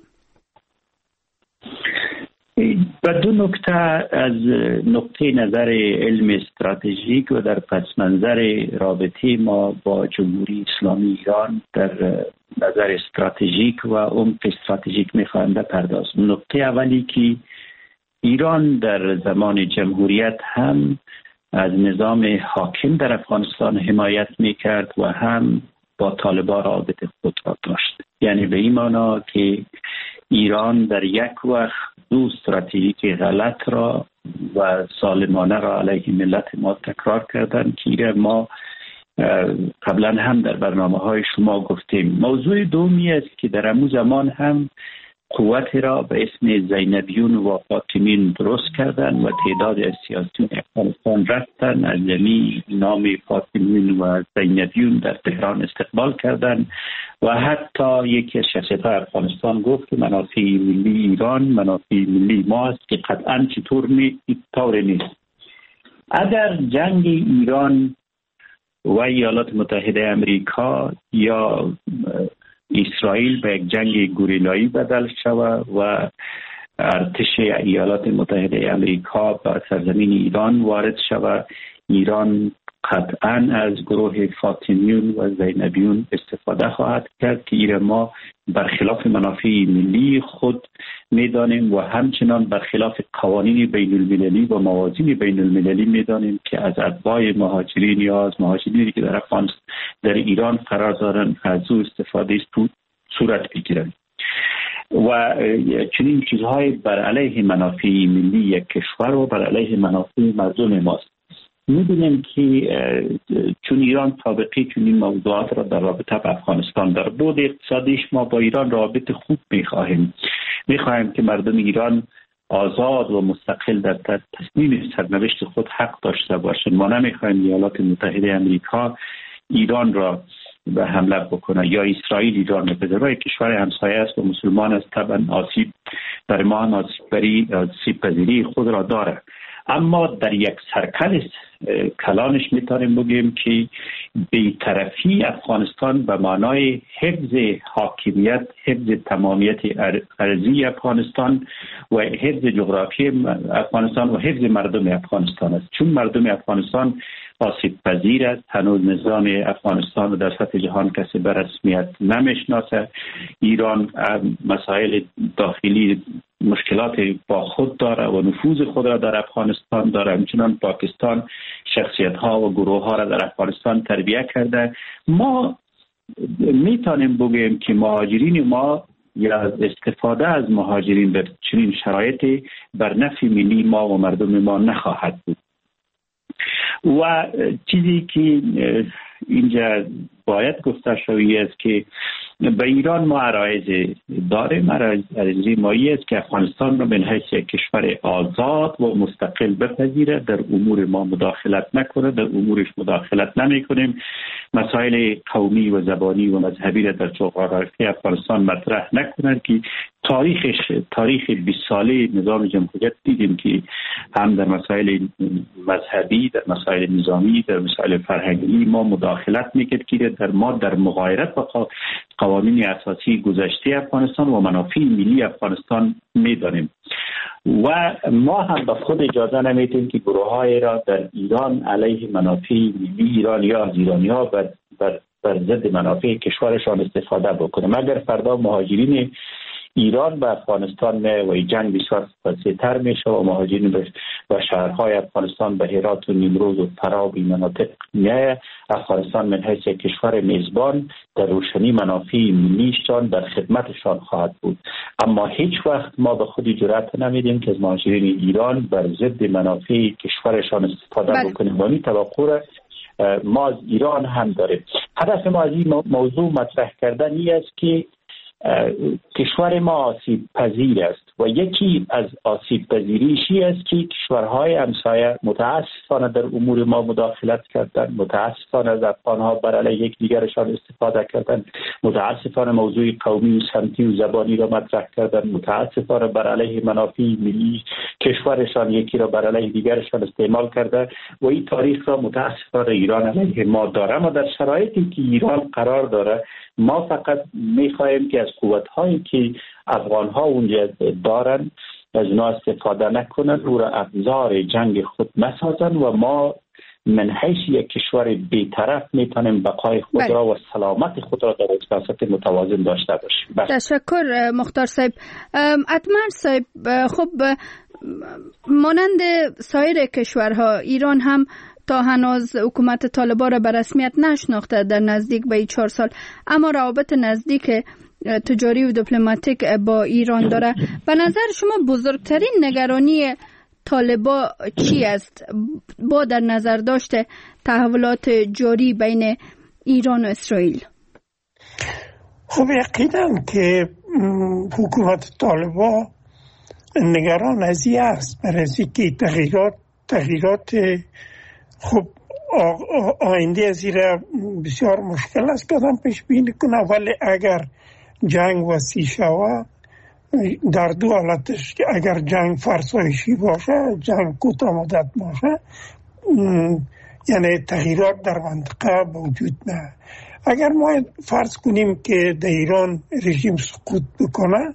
به دو نکته از نقطه نظر علم استراتژیک و در پس منظر رابطه ما با جمهوری اسلامی ایران در نظر استراتژیک و عمق استراتژیک می‌خواهم بپردازم. نقطه اولی که ایران در زمان جمهوریت هم از نظام حاکم در افغانستان حمایت می‌کرد و هم با طالبان رابطه خود را داشت. یعنی به این معنا که ایران در یک وقت دو استراتژیک غلط را و ظالمانه را علیه ملت ما تکرار کردند که ما قبلا هم در برنامه‌های شما گفتیم. موضوع دومی است که در همون زمان هم قوت را به اسم زینبیون و فاطمیون درست کردن و تعداد از سیاسیون افغانستان رفتن از جمعی نام فاطمیون و زینبیون در تهران استقبال کردن و حتی یکی از شخصیت‌های افغانستان گفت که منافع ملی ایران منافع ملی ما است که قطعاً چطور می طور نیست. اگر جنگ ایران و ایالات متحده امریکا یا اسرائیل به یک جنگ گوریلایی بدل شود و ارتش ایالات متحده امریکا بر سرزمین ایران وارد شود، ایران قطعا از گروه فاطمیون و زینبیون استفاده خواهد کرد که ایره ما برخلاف منافع ملی خود میدانیم و همچنان برخلاف قوانین بین المللی و موازین بین المللی میدانیم که از اتباع مهاجرین یا از مهاجرینی که در افغانستان در ایران قرار دارند از او استفاده صورت بگیرند و چنین چیزهای بر علیه منافع ملی یک کشور و بر علیه منافع مردم ماست. می‌بینیم که چون ایران سابقه چنین موضوعات را در رابطه با افغانستان در بود اقتصادیش ما با ایران رابطه خوب می‌خواهیم می‌خواهیم که مردم ایران آزاد و مستقل در تصمیم سرنوشت خود حق داشته باشند. ما نمی‌خواهیم ایالات متحده آمریکا ایران را به حمله بکنه یا اسرائیل ایران را بزنه. کشور همسایه است و مسلمان است، طبعا آسیب در ما آسیب پذیری خود را داره، اما در یک سرکل کلانش میتونیم بگیم که بی‌طرفی افغانستان به معنای حفظ حاکمیت، حفظ تمامیت ارضی افغانستان و حفظ جغرافی افغانستان و حفظ مردم افغانستان است. چون مردم افغانستان آسیب پذیر است، هنوز نظام افغانستان در سطح جهان کسی به رسمیت نمیشناسه. ایران مسائل داخلی مشکلات با خود داره و نفوذ خود را در افغانستان داره. همچنان پاکستان شخصیت ها و گروه ها را در افغانستان تربیت کرده. ما میتونیم بگیم که مهاجرین ما یا استفاده از مهاجرین در چنین شرایطی بر نفع ملی ما و مردم ما نخواهد بود. و چیزی که اینجا باید گفته شوی است که به ایران ما عرایض داریم. عرایض مایی است که افغانستان را به حیث یک کشور آزاد و مستقل بپذیره، در امور ما مداخلت نکنه، در امورش مداخلت نمی کنیم. مسائل قومی و زبانی و مذهبی را در جغرافی افغانستان مطرح نکنند که تاریخش تاریخ بیست ساله نظام جمهوریت دیدیم که هم در مسائل مذهبی، در مسائل نظامی، در مسائل فرهنگی ما مداخلت میکرد که در ما در مغایرت با قوانین اساسی گذشته افغانستان و منافع ملی افغانستان میدانیم. و ما هم به خود اجازه نمیدیم که گروه‌های را در ایران علیه منافع ملی ایران یا از ایرانی‌ها بر بر بر ضد منافع کشورشان استفاده بکنیم. اگر فردا مهاجرین ایران به افغانستان می و جنگ بسیار وسیع‌تر میشه و مهاجرین به شهرهای افغانستان به هرات و نیمروز و فرا به مناطق میایه، افغانستان من حیث کشور میزبان در روشنی منافع ملیشان در خدمتشان خواهد بود. اما هیچ وقت ما به خودی جرأت نمیدیم که از مهاجرین ایران بر ضد منافع کشورشان استفاده بله. بکنیم و این توقع ما از ایران هم داریم. هدف ما از این موضوع مطرح کردن این است که کشور ما آسیب پذیر است و یکی از آسیب پذیریشی است که کشورهای همسایه متاسفانه در امور ما مداخلت کردند، متاسفانه از افغانها بر علیه یکدیگرشان استفاده کردند، متاسفانه موضوع قومی و سمتی و زبانی را مطرح کردند، متاسفانه بر علیه منافع ملی کشورشان یکی را بر علیه دیگرشان استعمال کرده و این تاریخ را متاسفانه ایران علیه ما داره. ما در شرایطی که ایران قرار داره ما فقط می‌خواهیم که از قوت‌هایی که افغان‌ها اونجا دارن از اونا استفاده نکنن، او را ابزار جنگ خود مسازن و ما من حیث یک کشور بی‌طرف میتونیم بقای خود بله. را و سلامت خود را در سیاست متوازن داشته باشیم. بله. تشکر مختار صاحب. اتمر صاحب، خب مانند سایر کشورها ایران هم تا هنوز حکومت طالبان را به رسمیت نشناخته در نزدیک به چهار سال، اما روابط نزدیک تجاری و دیپلماتیک با ایران داره. به نظر شما بزرگترین نگرانی طالبان چی است با در نظر داشته تحولات جاری بین ایران و اسرائیل؟ خب یقینا که حکومت طالبان نگران از این است، برای اینکه تغییرات تغییرات خب آینده از این بسیار مشکل است که آدم پیش بینی کنه، ولی اگر جنگ وسیع شود در دو حالتش که اگر جنگ فرسایشی باشه، جنگ کوتاه مدت باشه، یعنی تغییرات در منطقه موجود نه. اگر ما فرض کنیم که در ایران رژیم سقوط بکنه،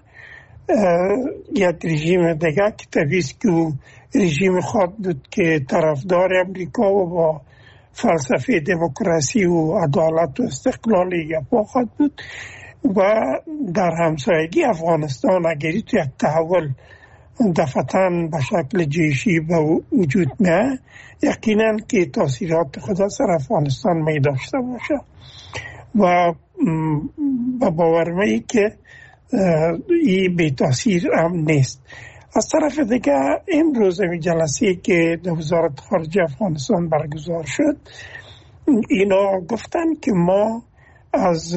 یک رژیم دیگه که طبیعی که رژیم خود بود که طرفدار امریکا و با فلسفه دموکراسی و عدالت و استقلال گپ خواهد بود و در همسایگی افغانستان اگر تو یک تحول دفعتاً به شکل جیشی به وجود میاد، یقیناً که تاثیرات خود سر افغانستان می داشته باشه و با باور می که این بی تاثیر هم نیست. از طرف دیگه امروز می جلسه که در وزارت خارجه افغانستان برگزار شد، اینا گفتن که ما از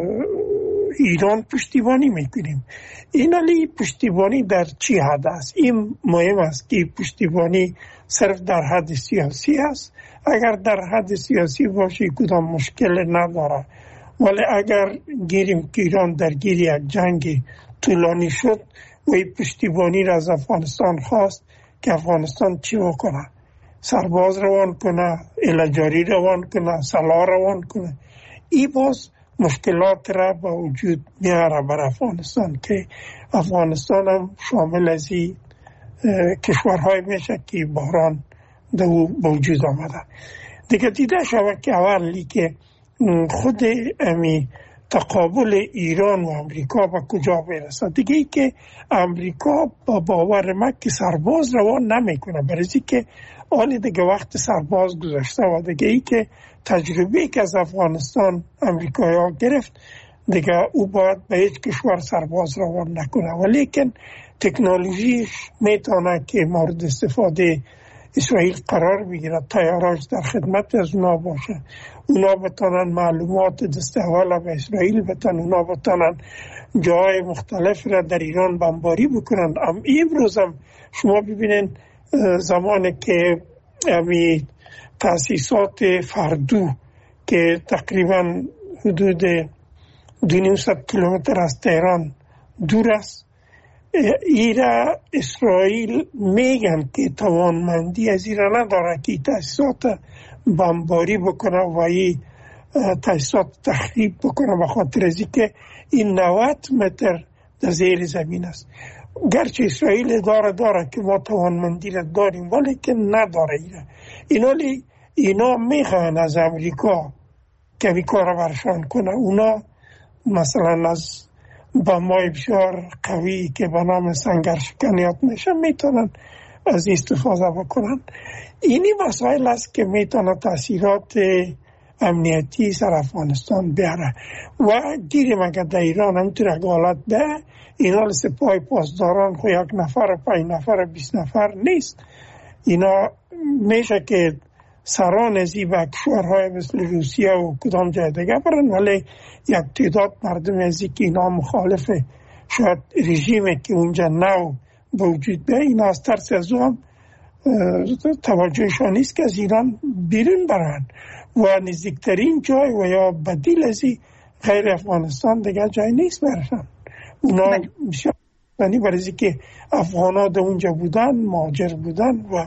ایران پشتیبانی میکنیم. این علی پشتیبانی در چی حد است؟ این مهم است که پشتیبانی صرف در حد سیاسی است. اگر در حد سیاسی باشه کدام مشکل نداره، ولی اگر گیریم که ایران درگیر یک جنگ طولانی شد و این پشتیبانی را از افغانستان خواست که افغانستان چی بکنه؟ سرباز روان کنه، الهجاری روان کنه، سلاح روان کنه. این باز مشکلات را با وجود میاره بر افغانستان که افغانستان هم شامل از این کشورهای میشه که بحران در با وجود آمده. دیگه دیده شود که اولی که خود امی تقابل ایران و امریکا به کجا برسه. دیگه ای که امریکا با باور ما که سرباز روان نمیکنه، برای که آن دیگه وقت سرباز گذاشته و دیگه ای که تجربه که از افغانستان امریکایی ها گرفت دیگه او باید به هیچ کشور سرباز روان نکنه، ولیکن تکنولوژیش میتونه که مورد استفاده اسرائیل قرار بگیره، تیاراش در خدمت از اونا باشه، اونا بتانن معلومات دست اول به اسرائیل بتن، اونا بتانن جای مختلف را در ایران بمباری بکنن. ام امروز هم شما ببینین زمانی که امی تأسیسات فردو که تقریبا حدود دویست کیلومتر از تهران دور است، ایرا اسرائیل میگن که توانمندی از ایرا نداره که تأسیسات بمباری بکنه و این تأسیسات تخریب بکنه، به خاطر از اینکه این نود متر در زیر زمین است. گرچه اسرائیل داره داره که ما توانمندی را داریم ولی که نداره اینا. اینا اینا میخوان از امریکا که این کار برشان کنه. اونا مثلا از بمبای بسیار قوی که به نام سنگرشکنیات میشه میتونن از استفاده بکنن. اینی مسائل است که میتونه تاثیرات امنیتی سر افغانستان بیاره و گیریم اگر در ایران همینطور یک حالت به اینا سپاه پاسداران خو یک نفر پنج نفر بیست نفر نیست. اینا میشه که سران ازی به کشورهای مثل روسیه و کدام جای دیگه برن، ولی یک تعداد مردم ازی که اینا مخالف شاید رژیمی که اونجا نو به وجود بیه، اینا از ترس از هم توجهشان نیست که از ایران بیرون برن و نزدیکترین جای و یا بدیل ازی غیر افغانستان دیگه جای نیست برشن. اونا بسیار بانی برای که افغان ها در اونجا بودن، مهاجر بودن و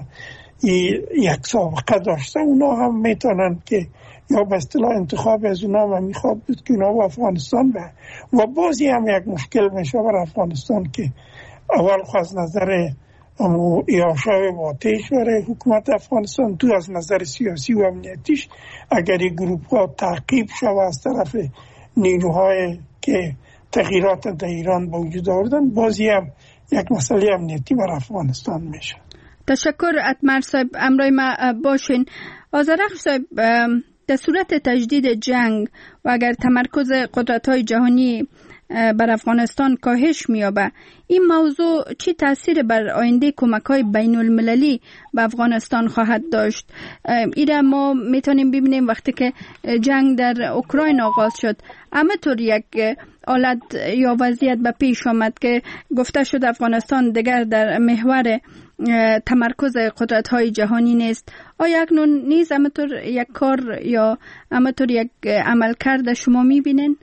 یک سابقه داشته، اونا هم میتونن که یا به اصطلاح انتخاب از اونا هم میخواد بود که اونا با افغانستان به و بازی هم یک مشکل میشه بر افغانستان که اول خواست نظر امو ایاشای واتیش برای حکومت افغانستان، دو از نظر سیاسی و امنیتیش اگر این گروپ ها تعقیب شد از طرف نیروهای که تغییرات در ایران با وجود آوردن، بازی هم یک مسئله امنیتی بر افغانستان میشه. تشکر اتمر صاحب، امرای ما باشین. آذرخش صاحب، در صورت تجدید جنگ و اگر تمرکز قدرت‌های جهانی بر افغانستان کاهش می‌یابد، این موضوع چی تاثیر بر آینده کمک‌های بین المللی به افغانستان خواهد داشت؟ ایرا ما میتونیم ببینیم وقتی که جنگ در اوکراین آغاز شد، اما طور یک حالت یا وضعیت به پیش آمد که گفته شد افغانستان دیگر در محور تمرکز قدرت‌های جهانی نیست. آیا اکنون نیز همطور یک کار یا همطور یک عمل کرده شما می‌بینین؟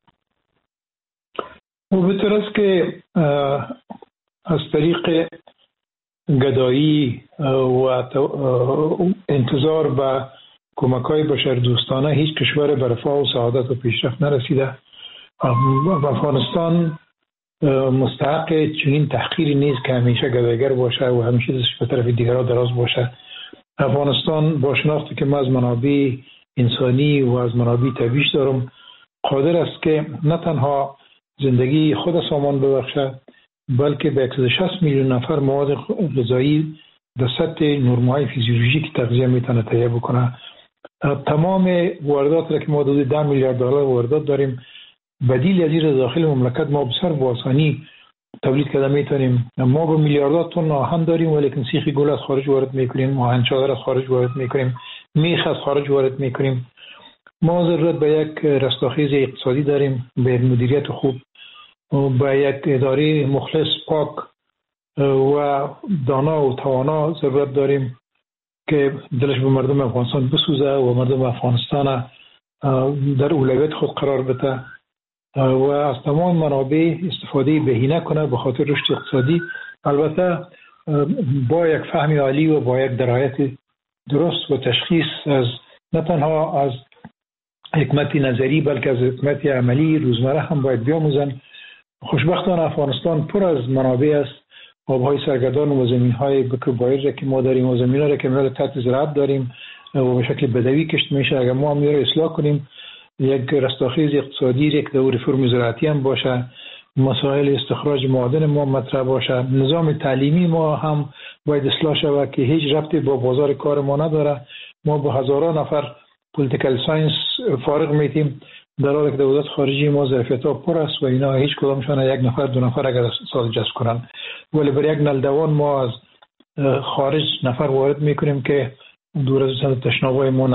و به طور است که از طریق گدایی و انتظار به کمک‌های بشردوستانه هیچ کشور به رفاه و سعادت و پیشرفت نرسیده. افغانستان مستحق چنین تحقیری نیست که همیشه گدایگر باشه و همیشه دستش به طرف دیگرها دراز باشه افغانستان با شناختی که من از منابع انسانی و از منابع طبیعیش دارم قادر است که نه تنها زندگی خود سامان ببخشد بلکه به صد و شصت میلیون نفر مواد غذایی در سطح نرم‌های فیزیولوژیک تغذیه میتونه تهیه بکنه. تمام واردات را که ما حدود ده میلیارد دلار واردات داریم، بدیل از این داخل مملکت ما بسیار با آسانی تولید کرده میتونیم. ما با میلیاردات تن آهن داریم ولی سیخ گل از خارج وارد میکنیم، آهن چادر از خارج وارد میکنیم، میخ از خارج وارد میکنیم. ما ضرورت به یک رستاخیز اقتصادی داریم، به مدیریت خوب، به یک اداره مخلص، پاک و دانا و توانا ضرورت داریم که دلش به مردم افغانستان بسوزه و مردم افغانستان در اولویت خود قرار بده و از تمام منابع استفاده بهینه کنه به خاطر رشد اقتصادی. البته با یک فهم عالی و با یک درایت درست و تشخیص از نه تنها از حکمت نظری بلکه از حکمت عملی روزمره هم باید بیاموزن. خوشبختانه افغانستان پر از منابع است، آبهای سرگردان و زمین‌های بکربایج که ما داریم و زمین‌ها را که ما تحت زراعت داریم و به شکل بدوی کشت میشه. اگر ما هم را اصلاح کنیم، یک رستاخیز اقتصادی، یک دور رفرم زراعتی هم باشه، مسائل استخراج معادن ما مطرح باشه، نظام تعلیمی ما هم باید اصلاح شود که هیچ ربطی با بازار کار ما نداره. ما با هزاران نفر پولیتیکال ساینس فارغ میتیم در حالی که دولت خارجی ما ظرفیت‌ها پر است و اینا هیچ کدامشان یک نفر دو نفر اگر سال جذب کنن، ولی برای یک نلدوان ما از خارج نفر وارد میکنیم که دور از تشنابای ما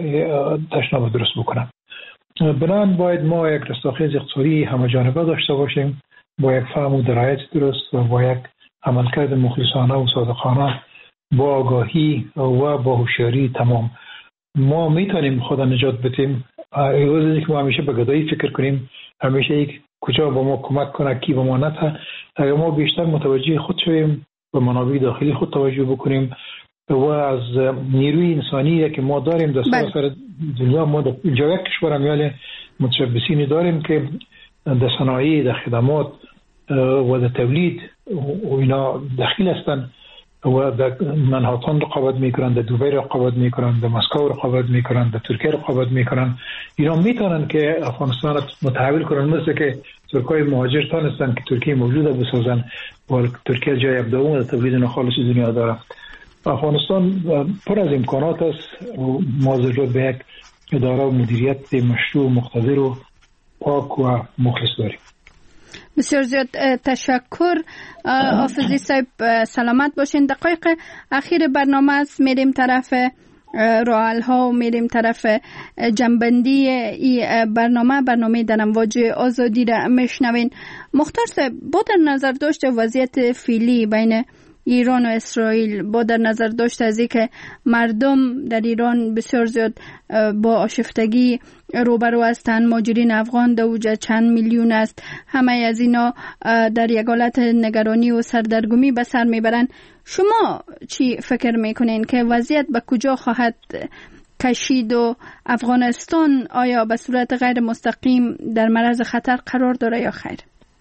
تشناب درست بکنن. بنابراین باید ما یک رستاخیز اقتصادی همه جانبه داشته باشیم با یک فهم و درایت درست و با یک عملکرد مخلصانه و صادقانه، با آگاهی و با هوشیاری تمام. ما میتونیم خدا نجات بدیم. ایوازی که ما همیشه به گدایی فکر کنیم، همیشه یک کجا با ما کمک کنه کی با ما نته. اگر ما بیشتر متوجه خود شویم و منابع داخلی خود توجه بکنیم و از نیروی انسانی که ما داریم در سراسر دنیا، ما در جای کشور امیال متشبسینی داریم که در صنایع، در خدمات و در تولید و اینا دخیل هستند و در منهاتن رقابت میکنن، در دوبی رقابت میکنن، در مسکو رقابت میکنن، در ترکیه رقابت میکنن. اینا میتونن که افغانستان متحول کنن، مثل که ترکای مهاجر تانستن که ترکیه موجوده بسازن و ترکیه جای ابداعون در تولید نخالص دنیا داره. افغانستان پر از امکانات است و ما ضرورت به یک اداره و مدیریت مشروع و مقتدر و پاک و مخلص داریم. بسیار زیاد تشکر حافظی صاحب، سلامت باشین. دقایق اخیر برنامه است، میریم طرف راحل ها و میریم طرف جنبندی این برنامه برنامه در امواج آزادی را میشنوین. مختار صاحب، با در نظر داشت وضعیت فعلی بین ایران و اسرائیل، با در نظر داشت از اینکه مردم در ایران بسیار زیاد با آشفتگی روبرو هستند، مهاجرین افغان در اوج چند میلیون است، همه از اینا در یک حالت نگرانی و سردرگمی به سر میبرند. شما چی فکر میکنین که وضعیت به کجا خواهد کشید و افغانستان آیا به صورت غیر مستقیم در معرض خطر قرار داره یا خیر؟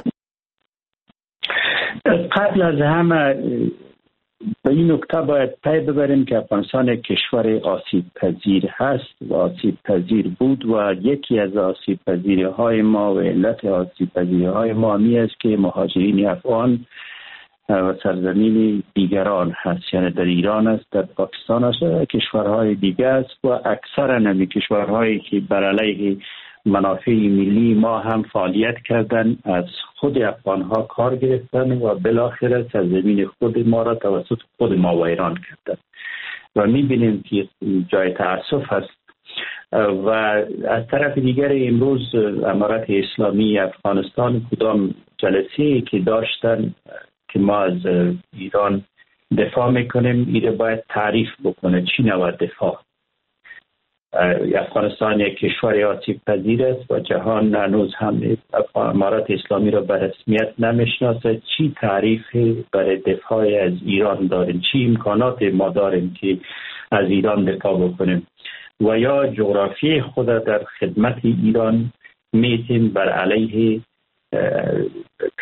قبل از همه به این نکته باید پی ببریم که افغانستان کشور آسیب پذیر هست و آسیب پذیر بود و یکی از آسیب پذیری های ما و علت آسیب پذیری های ما می است که مهاجرین افغان و سرزمین دیگران هست، یعنی در ایران است، در پاکستان است، کشورهای دیگه است و اکثر نمی کشورهایی که بر علیه منافع ملی ما هم فعالیت کردن از خود افغانها کار گرفتن و بالاخره سرزمین خود ما را توسط خود ما ویران کردن و میبینیم که جای تأسف هست. و از طرف دیگر امروز امارت اسلامی افغانستان کدام جلسه‌ای که داشتن که ما از ایران دفاع میکنیم ایره باید تعریف بکنه چی نوع دفاع. افغانستان یک کشور آسیب پذیر است و جهان هنوز هم امارت اسلامی را به رسمیت نمیشناسه. چی تعریف برای دفاع از ایران داریم؟ چی امکانات ما داریم که از ایران دفاع بکنیم؟ و یا جغرافی خود در خدمت ایران میتیم بر علیه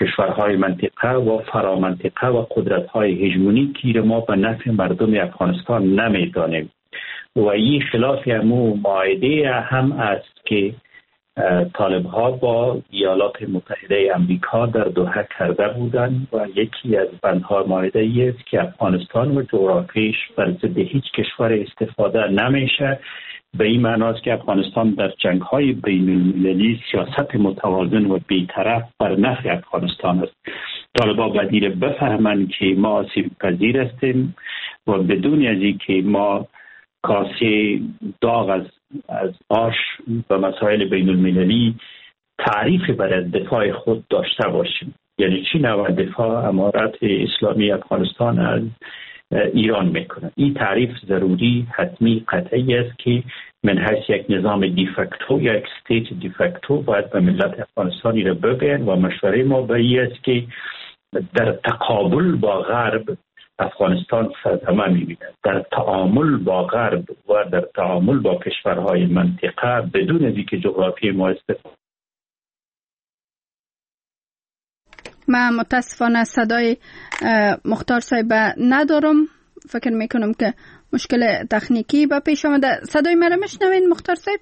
کشورهای منطقه و فرامنطقه و قدرت‌های هژمونیکی را ما به نفع مردم افغانستان نمی‌دانیم و این خلاف همو معاهده هم است که طالب ها با ایالات متحده امریکا در دوحه کرده بودند و یکی از بندهای معاهده ای است که افغانستان و جغرافیش بر ضد هیچ کشور استفاده نمیشه. به این معناست که افغانستان در جنگ های بین المللی سیاست متوازن و بی‌طرف بر نفع افغانستان است. طالبان بدیل بفهمند که ما آسیب پذیر هستیم و بدون از این که ما کاسه داغ از از آش و مسائل بین المللی تعریف برای دفاع خود داشته باشیم. یعنی چی نوع دفاع امارت اسلامی افغانستان از ایران میکنه. این تعریف ضروری حتمی قطعی است که من حیث یک نظام دیفکتو یا یک استیت دیفکتو باید به ملت افغانستانی را بگن و مشوره ما به این است که در تقابل با غرب افغانستان صدمه می‌بیند، در تعامل با غرب و در تعامل با کشورهای منطقه بدون از اینکه جغرافی ما استفاده. من متاسفانه صدای مختار صاحب ندارم. فکر میکنم که مشکل تکنیکی به پیش آمده. صدای مرا میشنوین مختار صاحب؟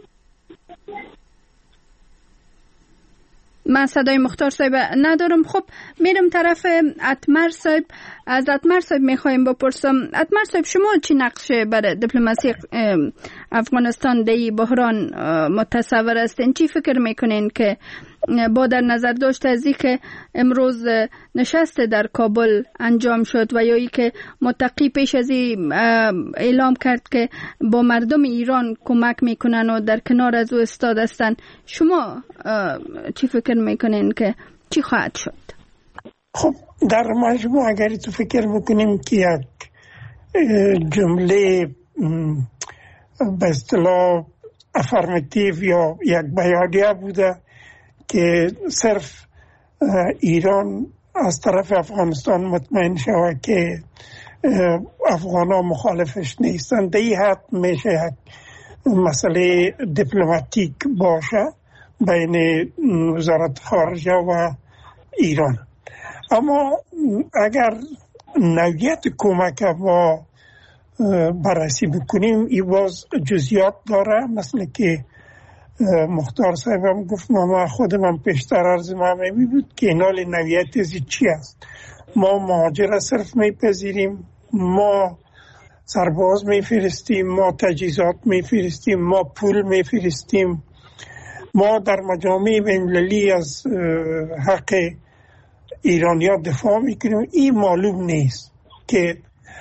من صدای مختار صاحب ندارم. خب میرم طرف اتمر صاحب. از اتمر صاحب میخوایم بپرسم، اتمر صاحب شما چی نقشه برای دیپلماسی افغانستان در بحران متصور هستین؟ چی فکر میکنین که با در نظر داشت از این که امروز نشست در کابل انجام شد و یا ای که متقی پیش از این اعلام کرد که با مردم ایران کمک میکنن و در کنار از او استاد هستن، شما چی فکر میکنین که چی خواهد شد؟ خب در مجموع اگر تو فکر میکنیم که یک جمله به اصطلاح افرماتیو یا یک بیانیه بوده که صرف ایران از طرف افغانستان مطمئن شود که افغان ها مخالفش نیستند، در این حد میشه یک مسئله دیپلماتیک باشه بین وزارت خارجه و ایران. اما اگر نوعیت کمک با بررسی بکنیم این باز جزئیات داره، مثل که مختار صاحب هم گفت ما خودم هم پیشتر عرض می بود که اینال نوعیت ازی چی است. ما مهاجر صرف میپذیریم، ما سرباز میفرستیم، ما تجهیزات میفرستیم، ما پول میفرستیم، ما در مجامع بین‌المللی از حق ایرانیا دفاع میکنیم. این معلوم نیست که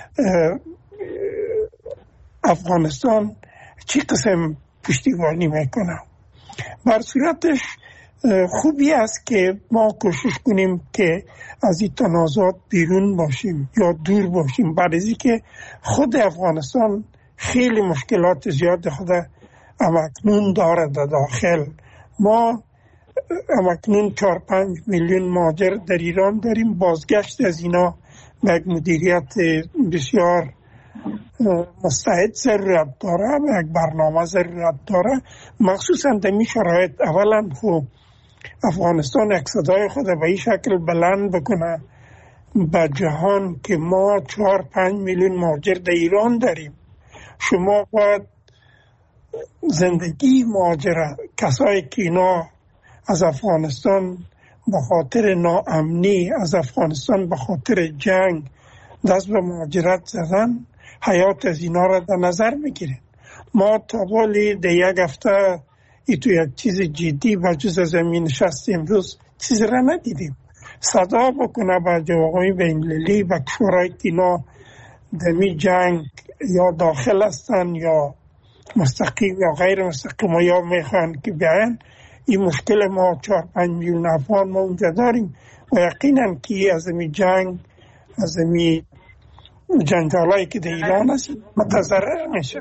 افغانستان چی قسم پشتیبانی میکنه. بر صورتش خوبی است که ما کوشش کنیم که از این تنازعات بیرون باشیم یا دور باشیم، بعد از اینکه خود افغانستان خیلی مشکلات زیاد خود امکنون داره در داخل. ما امکنون چهار پنج میلیون مهاجر در ایران داریم، بازگشت از اینا به یک مدیریت بسیار مستعد ضرورت داره و یک برنامه ضرورت داره، مخصوصا در این شرایط. اولا خب افغانستان یک صدای خود به این شکل بلند بکنه به جهان که ما چهار پنج میلیون مهاجر در ایران داریم. شما باید زندگی مهاجر کسایی که اینا از افغانستان به خاطر ناامنی، از افغانستان به خاطر جنگ دست به مهاجرت زدن، حیات از اینا را در نظر میگیریم. ما تا بالی در یک هفته ای تو یک چیز جدی و جز از زمین نشست امروز چیز را ندیدیم. صدا بکنه به جوامع بین‌المللی و کشورهای که اینا دمی جنگ یا داخل هستن یا مستقیم یا غیر مستقیم یا میخوان که بیاین. این مشکل ما چهار پنج میلیون افغان ما اونجا داریم و یقینا که از این جنگ از این جنجالایی که در ایران هست متضرر میشه.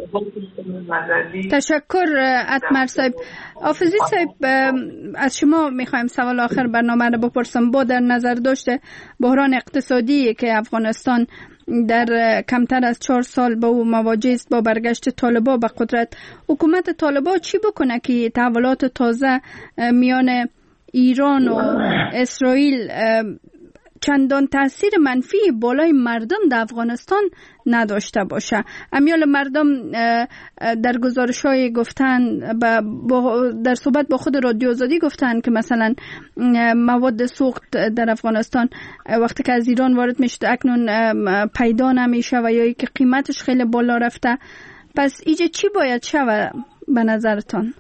تشکر اتمر صاحب. حافظی صاحب از شما میخوایم سوال آخر برنامه رو بپرسم. با در نظر داشته بحران اقتصادی که افغانستان در کمتر از چهار سال با او مواجه است با برگشت طالبان به قدرت، حکومت طالبان چی بکنه که تحولات تازه میان ایران و اسرائیل چندان تاثیر منفی بالای مردم در افغانستان نداشته باشه. امیال مردم در گزارش‌های گفتن در صحبت با خود رادیو آزادی گفتن که مثلا مواد سوخت در افغانستان وقتی که از ایران وارد میشه اکنون پیدا نمیشه و یا که قیمتش خیلی بالا رفته. پس ایجا چی باید شود به نظرتان؟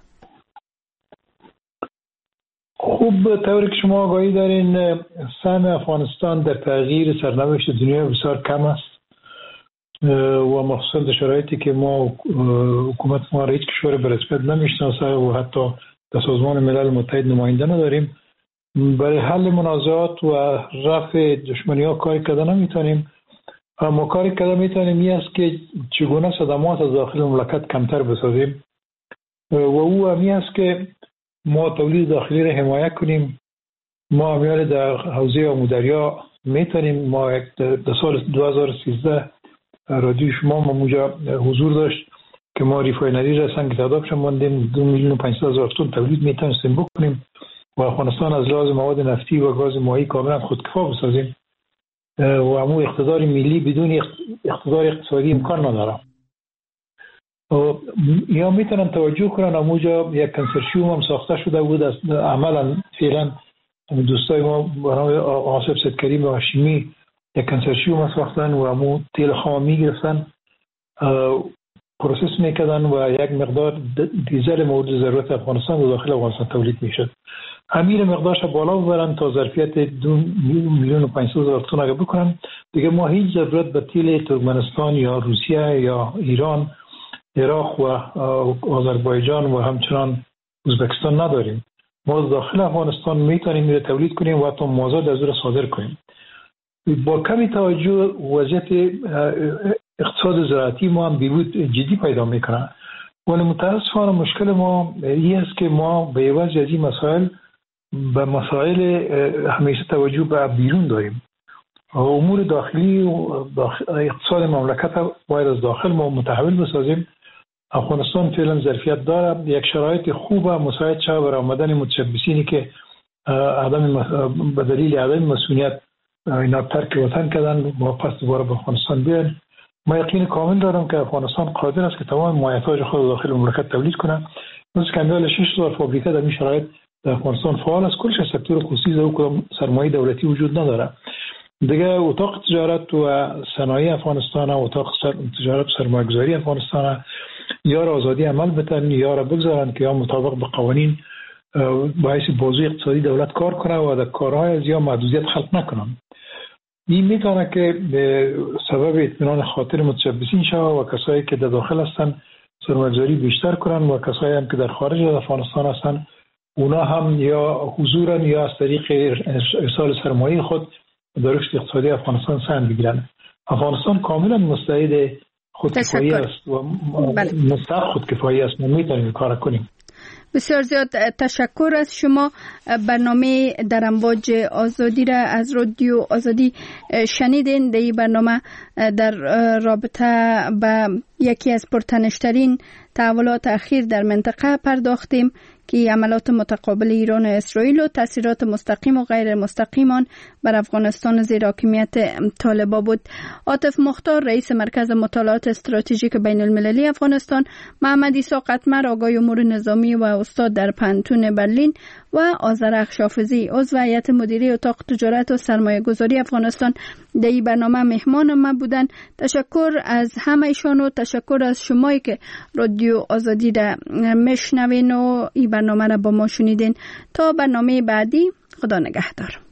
خوب، طوری که شما آگاهی دارین سهم افغانستان در تغییر سرنوشت دنیا بسیار کم است و مخصوصا در شرایطی که ما حکومت ما را هیچ کشور به رسمیت نمیشناسه و حتی در سازمان ملل متحد نماینده نداریم. برای حل منازعات و رفع دشمنی ها کاری کرده نمیتونیم. اما کاری کرده میتونیم این است که چگونه صدمات از داخل مملکت کمتر بسازیم و او همی است که ما تولید داخلی را حمایت کنیم. ما امیال در حوزه آمودریا میتونیم. ما در سال دو هزار و سیزده رادیو شما ما موجا حضور داشت که ما ریفاینری را سنگ تعدادشان ماندیم دو میلیون و پنجصد هزار تن تولید میتونستیم بکنیم و افغانستان از لحاظ مواد نفتی و گاز ماهی کاملا خودکفا بسازیم و امو اقتدار ملی بدون اقتدار اقتصادی امکان نداره. یا میتونن توجه کنن اموجا یک کنسرشیوم هم ساخته شده بود از عملا فعلا دوستای ما برای آصف سدکریم و هاشمی یک کنسرشیوم هم ساختن و امو تیل خام میگرفتن پروسس میکردن و یک مقدار دیزل مورد ضرورت افغانستان و داخل افغانستان تولید میشد. امیر مقدارش بالا ببرن تا ظرفیت دو میلیون و پنجصد هزار تن اگه بکنن دیگه ما هیچ ضرورت به تیل ترکمنستان یا روسیه یا ایران، عراق و آذربایجان و همچنان ازبکستان نداریم. ما داخل افغانستان میتونیم میره تولید کنیم و حتی مازاد از او صادر کنیم. با کمی توجه وضعیت اقتصاد زراعتی ما هم بیود جدی پیدا میکنه ولی متاسفانه مشکل ما این است که ما به عوض از این مسائل به مسائل همیشه توجه به بیرون داریم. امور داخلی و داخل اقتصاد مملکت باید از داخل ما متحول بسازیم. افغانستان فعلا ظرفیت داره، یک شرایط خوبه مساعد شده برای آمدن متشبثینی که عدم به دلیل عدم مسئولیت اینا ترک وطن کردن واپس دوباره به افغانستان بیان. ما یقین کامل دارم که افغانستان قادر است که تمام مایحتاج خود داخل مملکت تولید کنه. مثل که امیال شش هزار فابریکه در این شرایط در افغانستان فعال است. کلش سکتور خصوصی و کدام سرمایه دولتی وجود نداره. دیگه اتاق تجارت و صنایع افغانستان و اتاق تجارت و سرمایه‌گذاری افغانستان یا را آزادی عمل بتن یا را بگذارن که یا مطابق به قوانین باعث بازوی اقتصادی دولت کار کنه و در کارهای از یا محدودیت خلق نکنن. این میتونه که به سبب اطمینان خاطر متشبثین شود و کسایی که در داخل هستن سرمایه‌گذاری بیشتر کنن و کسایی هم که در خارج از افغانستان هستن اونا هم یا حضورن یا از طریق ارسال سرمایه خود در رشد اقتصادی افغانستان سهم بگیرن. افغانستان کاملا مستعد خودکفایی است و مستحق خودکفایی است. ما میتونیم کار کنیم. بسیار زیاد تشکر از شما. برنامه در امواج آزادی را از رادیو آزادی شنیدین. در این برنامه در رابطه به یکی از پرتنشترین تحولات اخیر در منطقه پرداختیم که عملات متقابل ایران و اسرائیل و تاثیرات مستقیم و غیر مستقیم آن بر افغانستان زیر حاکمیت طالبان بود. عاطف مختار رئیس مرکز مطالعات استراتژیک بین المللی افغانستان، محمد عیسی قطمر آقای امور نظامی و استاد در پانتون برلین و آذرخش حافظی عضو هیئت مدیره اتاق تجارت و سرمایه گذاری افغانستان در این برنامه مهمان ما بودند. تشکر از همه‌شان و تشکر از شمایی که رادیو آزادی را میشنوین و این برنامه را با ما شنیدین. تا برنامه بعدی، خدا نگهدار.